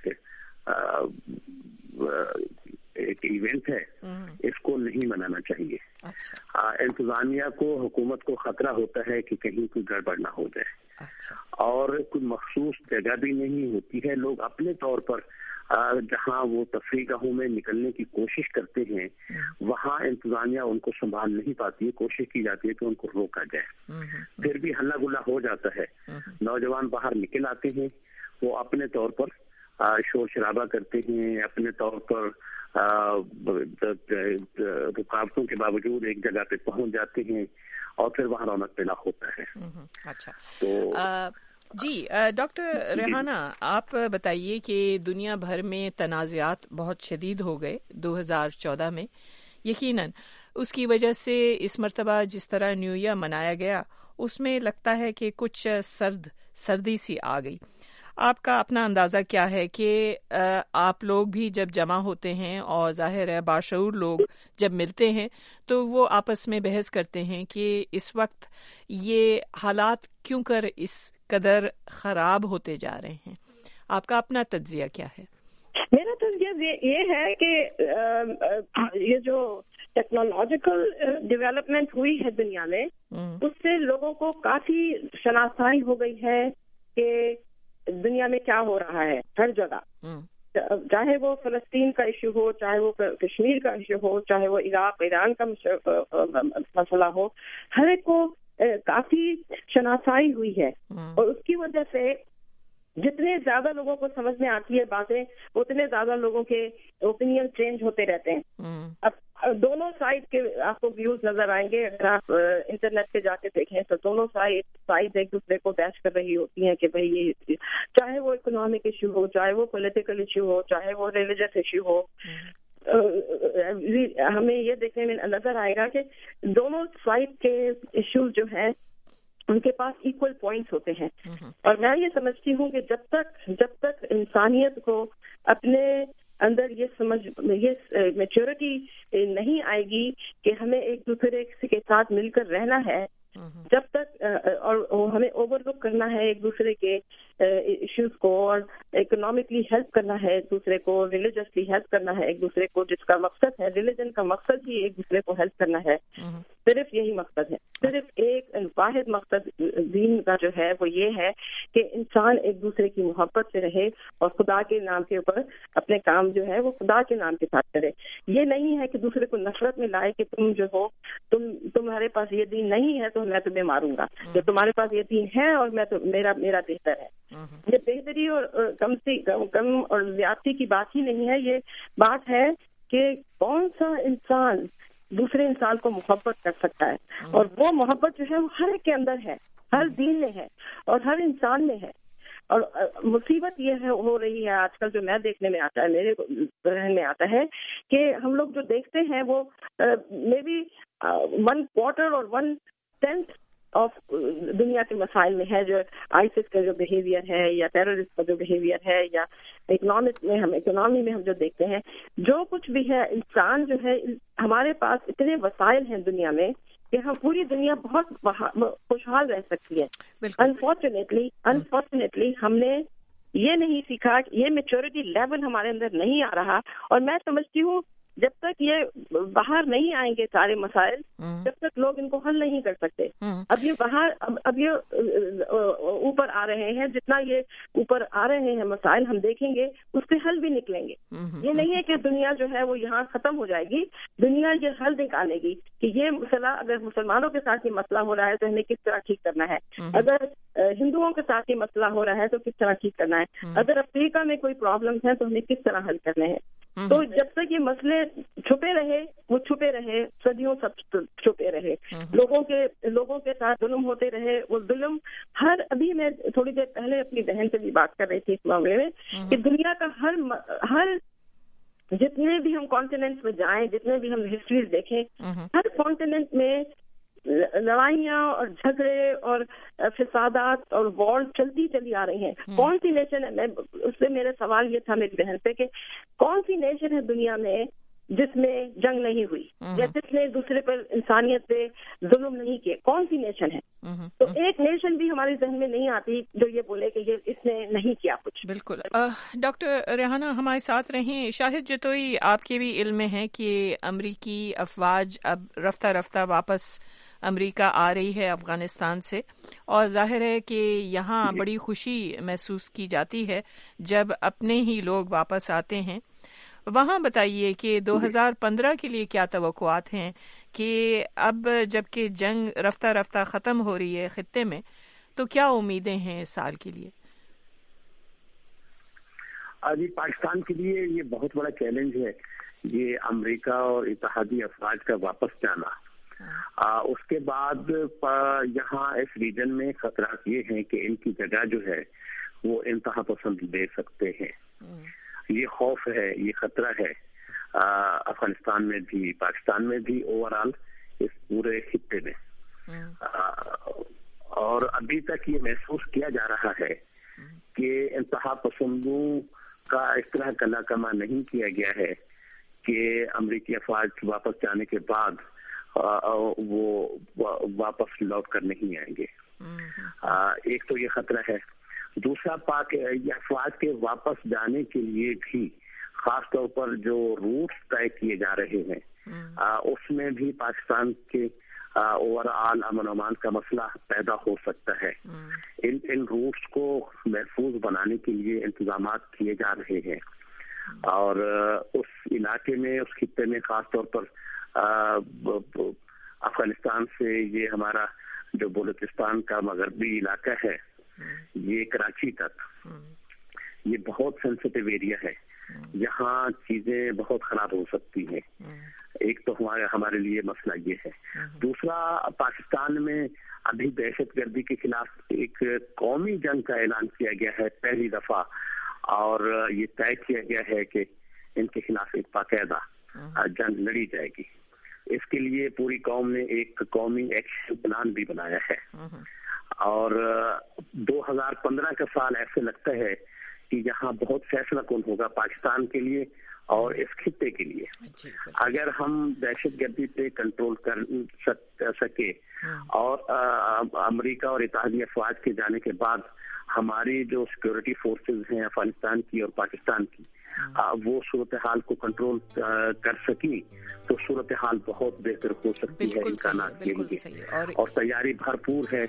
R: ایک ایونٹ ہے، اس کو نہیں منانا چاہیے. انتظامیہ کو، حکومت کو خطرہ ہوتا ہے کہ کہیں کوئی گڑبڑ نہ ہو جائے، اور کوئی مخصوص جگہ بھی نہیں ہوتی ہے. لوگ اپنے طور پر جہاں وہ تفریح گاہوں میں نکلنے کی کوشش کرتے ہیں وہاں انتظامیہ ان کو سنبھال نہیں پاتی ہے. کوشش کی جاتی ہے کہ ان کو روکا جائے، پھر بھی ہلا گلا ہو جاتا ہے. نوجوان باہر نکل آتے ہیں، وہ اپنے طور پر شور شرابہ کرتے ہیں، اپنے طور پر رکاوٹوں کے باوجود ایک جگہ پہ پہنچ جاتے ہیں، اور پھر وہاں رونق پیدا ہوتا ہے.
B: اچھا تو جی ڈاکٹر ریحانہ، آپ بتائیے کہ دنیا بھر میں تنازعات بہت شدید ہو گئے 2014 میں. یقیناً اس کی وجہ سے اس مرتبہ جس طرح نیو ایئر منایا گیا اس میں لگتا ہے کہ کچھ سردی سی آ گئی. آپ کا اپنا اندازہ کیا ہے کہ آپ لوگ بھی جب جمع ہوتے ہیں اور ظاہر ہے باشعور لوگ جب ملتے ہیں تو وہ آپس میں بحث کرتے ہیں کہ اس وقت یہ حالات کیوں کر اس قدر خراب ہوتے جا رہے ہیں؟ آپ کا اپنا تجزیہ کیا ہے؟
Q: میرا تجزیہ یہ ہے کہ یہ جو ٹیکنالوجیکل ڈیولپمنٹ ہوئی ہے دنیا میں، اس سے لوگوں کو کافی شناسائی ہو گئی ہے کہ دنیا میں کیا ہو رہا ہے ہر جگہ. چاہے وہ فلسطین کا ایشو ہو، چاہے وہ کشمیر کا ایشو ہو، چاہے وہ عراق ایران کا مسئلہ ہو، ہر ایک کو کافی شناسائی ہوئی ہے. اور اس کی وجہ سے جتنے زیادہ لوگوں کو سمجھ میں آتی ہے باتیں، اتنے زیادہ لوگوں کے اوپینین چینج ہوتے رہتے ہیں. اب دونوں سائڈ کے آپ کو ویوز نظر آئیں گے. اگر آپ انٹرنیٹ پہ جا کے دیکھیں تو دونوں سائڈ ایک دوسرے کو بیش کر رہی ہوتی ہیں کہ بھئی یہ چاہے وہ اکنامک ایشو ہو، چاہے وہ پولیٹیکل ایشو ہو، چاہے وہ ریلیجس ایشو ہو. ہمیں یہ دیکھنے میں نظر آئے گا کہ دونوں سائڈ کے ایشوز جو ہیں ان کے پاس ایکول پوائنٹس ہوتے ہیں. اور میں یہ سمجھتی ہوں کہ جب تک انسانیت کو اپنے اندر یہ میچورٹی نہیں آئے گی کہ ہمیں ایک دوسرے کے ساتھ مل کر رہنا ہے، جب تک اور ہمیں اوور لک کرنا ہے ایک دوسرے کے ایشوز کو، اور اکنامکلی ہیلپ کرنا ہے ایک دوسرے کو، ریلیجسلی ہیلپ کرنا ہے ایک دوسرے کو، جس کا مقصد ہے ریلیجن کا مقصد ہی ایک دوسرے کو ہیلپ کرنا ہے. صرف یہی مقصد ہے، صرف ایک واحد مقصد دین کا جو ہے وہ یہ ہے کہ انسان ایک دوسرے کی محبت سے رہے اور خدا کے نام کے اوپر اپنے کام جو ہے وہ خدا کے نام کے ساتھ کرے. یہ نہیں ہے کہ دوسرے کو نفرت میں لائے کہ تم جو ہو تمہارے پاس یہ دین نہیں ہے تو میں تمہیں ماروں گا، یا تمہارے پاس یہ دین ہے اور میں تو میرا بہتر ہے. یہ بہتری اور کم اور زیادتی کی بات ہی نہیں ہے، یہ بات ہے کہ کون سا انسان دوسرے انسان کو محبت کر سکتا ہے. اور وہ محبت جو ہے وہ ہر ایک کے اندر ہے، ہر دین میں ہے اور ہر انسان میں ہے. اور مصیبت یہ ہو رہی ہے آج کل جو میں دیکھنے میں آتا ہے، میرے ذہن میں آتا ہے کہ ہم لوگ جو دیکھتے ہیں وہ مے بی 1/4 اور 1/10 آف دنیا کے مسائل میں ہے، جو آئیسس کا جو بیہیویئر ہے یا ٹیررسٹ کا جو بیہیویئر ہے یا اکنامی میں ہم جو دیکھتے ہیں، جو کچھ بھی ہے انسان جو ہے، ہمارے پاس اتنے وسائل ہیں دنیا میں کہ ہم پوری دنیا بہت خوشحال رہ سکتی ہے. انفارچونیٹلی ہم نے یہ نہیں سیکھا، یہ میچورٹی لیول ہمارے اندر نہیں آ رہا. اور میں سمجھتی ہوں जब तक ये बाहर नहीं आएंगे सारे मसाइल, जब तक लोग इनको हल नहीं कर सकते। अब ये बाहर अब ये ऊपर आ रहे हैं, जितना ये ऊपर आ रहे हैं मसाइल हम देखेंगे उसके हल भी निकलेंगे। ये नहीं है कि दुनिया जो है वो यहाँ खत्म हो जाएगी, दुनिया ये हल निकालेगी कि ये मसला अगर मुसलमानों के साथ ये मसला हो रहा है तो हमें किस तरह ठीक करना है, अगर हिंदुओं के साथ ये मसला हो रहा है तो किस तरह ठीक करना है, अगर अफ्रीका में कोई प्रॉब्लम है तो हमें किस तरह हल करने हैं। तो जब तक ये मसले छुपे रहे, वो छुपे रहे, सदियों सब छुपे रहे, लोगों के साथ जुल्म होते रहे, वो जुल्म अभी मैं थोड़ी देर पहले अपनी बहन से भी बात कर रही थी इस मामले में कि दुनिया का हर जितने भी हम कॉन्टिनेंट में जाएं, जितने भी हम हिस्ट्रीज देखें, हर कॉन्टिनेंट में लड़ाइयाँ और झगड़े और फिसादात और वॉर चलती चली आ रही हैं। कौन सी नेशन है, उससे मेरा सवाल ये था मेरी बहन से कि कौन सी नेशन है दुनिया में जिसमें जंग नहीं हुई या जिसने दूसरे पर इंसानियत पे जुल्म नहीं किए, कौन सी नेशन है? तो एक नेशन भी हमारे जहन में नहीं आती जो ये बोले कि ये इसने नहीं किया कुछ।
B: बिल्कुल। डॉक्टर रेहाना हमारे साथ रहें। शाहिद जतोई, आपके भी इल्म में है कि अमरीकी अफवाज अब रफ्ता रफ्ता वापस अमेरिका आ रही है अफगानिस्तान से, और जाहिर है कि यहाँ बड़ी खुशी महसूस की जाती है जब अपने ही लोग वापस आते हैं। वहाँ बताइए कि 2015 के लिए क्या तवक्कुआत हैं कि अब जबकि जंग रफ्ता रफ्ता ख़त्म हो रही है खित्ते में, तो क्या उम्मीदें हैं इस साल के लिए?
R: अभी पाकिस्तान के लिए ये बहुत बड़ा चैलेंज है, ये अमेरिका और इत्तेहादी अफवाज का वापस जाना। उसके बाद यहाँ इस रीजन में खतरात ये हैं कि इनकी जगह जो है वो इंतहा पसंद ले सकते हैं। ये खौफ है, ये खतरा है अफगानिस्तान में भी, पाकिस्तान में भी, ओवरऑल इस पूरे खित्ते में। और अभी तक ये महसूस किया जा रहा है कि इंतहा पसंदों का इस तरह कला कमा नहीं किया गया है कि अमेरिकी अफवाज वापस जाने के बाद वो वापस लौट कर नहीं आएंगे। एक तो ये खतरा है। दूसरा, अफवाज के वापस जाने के लिए भी खास तौर पर जो रूट्स तय किए जा रहे हैं उसमें भी पाकिस्तान के ओवरऑल अमन अमान का मसला पैदा हो सकता है। इन रूट्स को महफूज बनाने के लिए इंतजाम किए जा रहे हैं और उस इलाके में, उस खित्ते में खास तौर पर अफगानिस्तान से ये हमारा जो बलूचिस्तान का मगरबी इलाका है, ये कराची तक, ये बहुत सेंसिटिव एरिया है, यहाँ चीजें बहुत खराब हो सकती हैं। एक तो हमारे लिए मसला ये है। दूसरा, पाकिस्तान में अभी दहशतगर्दी के खिलाफ एक कौमी जंग का ऐलान किया गया है पहली दफा, और ये तय किया गया है कि इनके खिलाफ एक बाकायदा जंग लड़ी जाएगी। इसके लिए पूरी कौम ने एक कौमी एक्शन प्लान भी बनाया है। और 2015 का साल ऐसे लगता है कि यहाँ बहुत फैसला कौन होगा पाकिस्तान के लिए और इस खित्ते के लिए। अगर हम दहशतगर्दी पे कंट्रोल कर सके और अमेरिका और इत्तेहादी अफवाज के जाने के बाद हमारी जो सिक्योरिटी फोर्सेस हैं अफगानिस्तान की और पाकिस्तान की, वो सूरत हाल को कंट्रोल कर सकी तो सूरत हाल बहुत बेहतर हो सकती है इम्कानात के लिए। और तैयारी भरपूर है।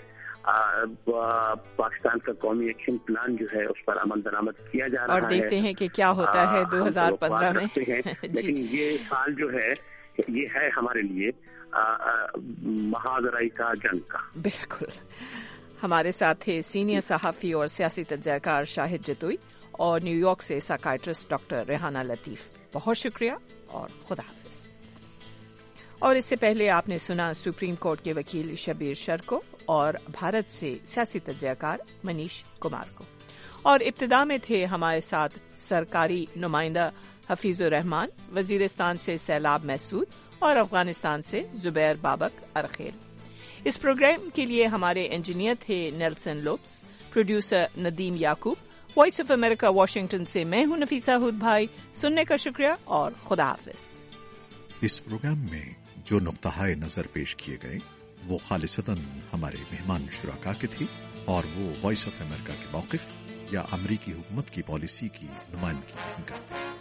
R: पाकिस्तान का कौमी एक्शन प्लान जो है उस पर अमल दरामद किया जा रहा है और
B: देखते हैं कि क्या होता है 2015 में।
R: लेकिन ये साल जो है ये है हमारे लिए महाजराई का जंग का।
B: बिल्कुल। हमारे साथ थे सीनियर सहाफी और सियासी तज्ज़ियाकार शाहिद जतोई और न्यूयॉर्क से साइकियाट्रिस्ट डॉक्टर रेहाना लतीफ। बहुत शुक्रिया और खुदा हाफिज। और इससे पहले आपने सुना सुप्रीम कोर्ट के वकील शबीर शर को और भारत से सियासी तज्ज़ियाकार मनीष कुमार को। और इब्तिदा में थे हमारे साथ सरकारी नुमाइंदा हफीजुर रहमान, वजीरिस्तान से सैलाब महसूद और अफगानिस्तान से जुबैर बाबक अरखेल। इस प्रोग्राम के लिए हमारे इंजीनियर थे नेल्सन लोब्स, producer Nadeem Yaqoob. Voice of America Washington से मैं हूं नफीसा हुद भाई। सुनने का शुक्रिया और खुदा हाफिज।
A: इस प्रोग्राम में जो नुक्ताए नजर पेश किए गए वो खालिसतन हमारे मेहमान शुराका के थे और वो वॉइस ऑफ अमेरिका के मौक़िफ़ या अमरीकी हुकूमत की पॉलिसी की नुमाइंदगी नहीं करते।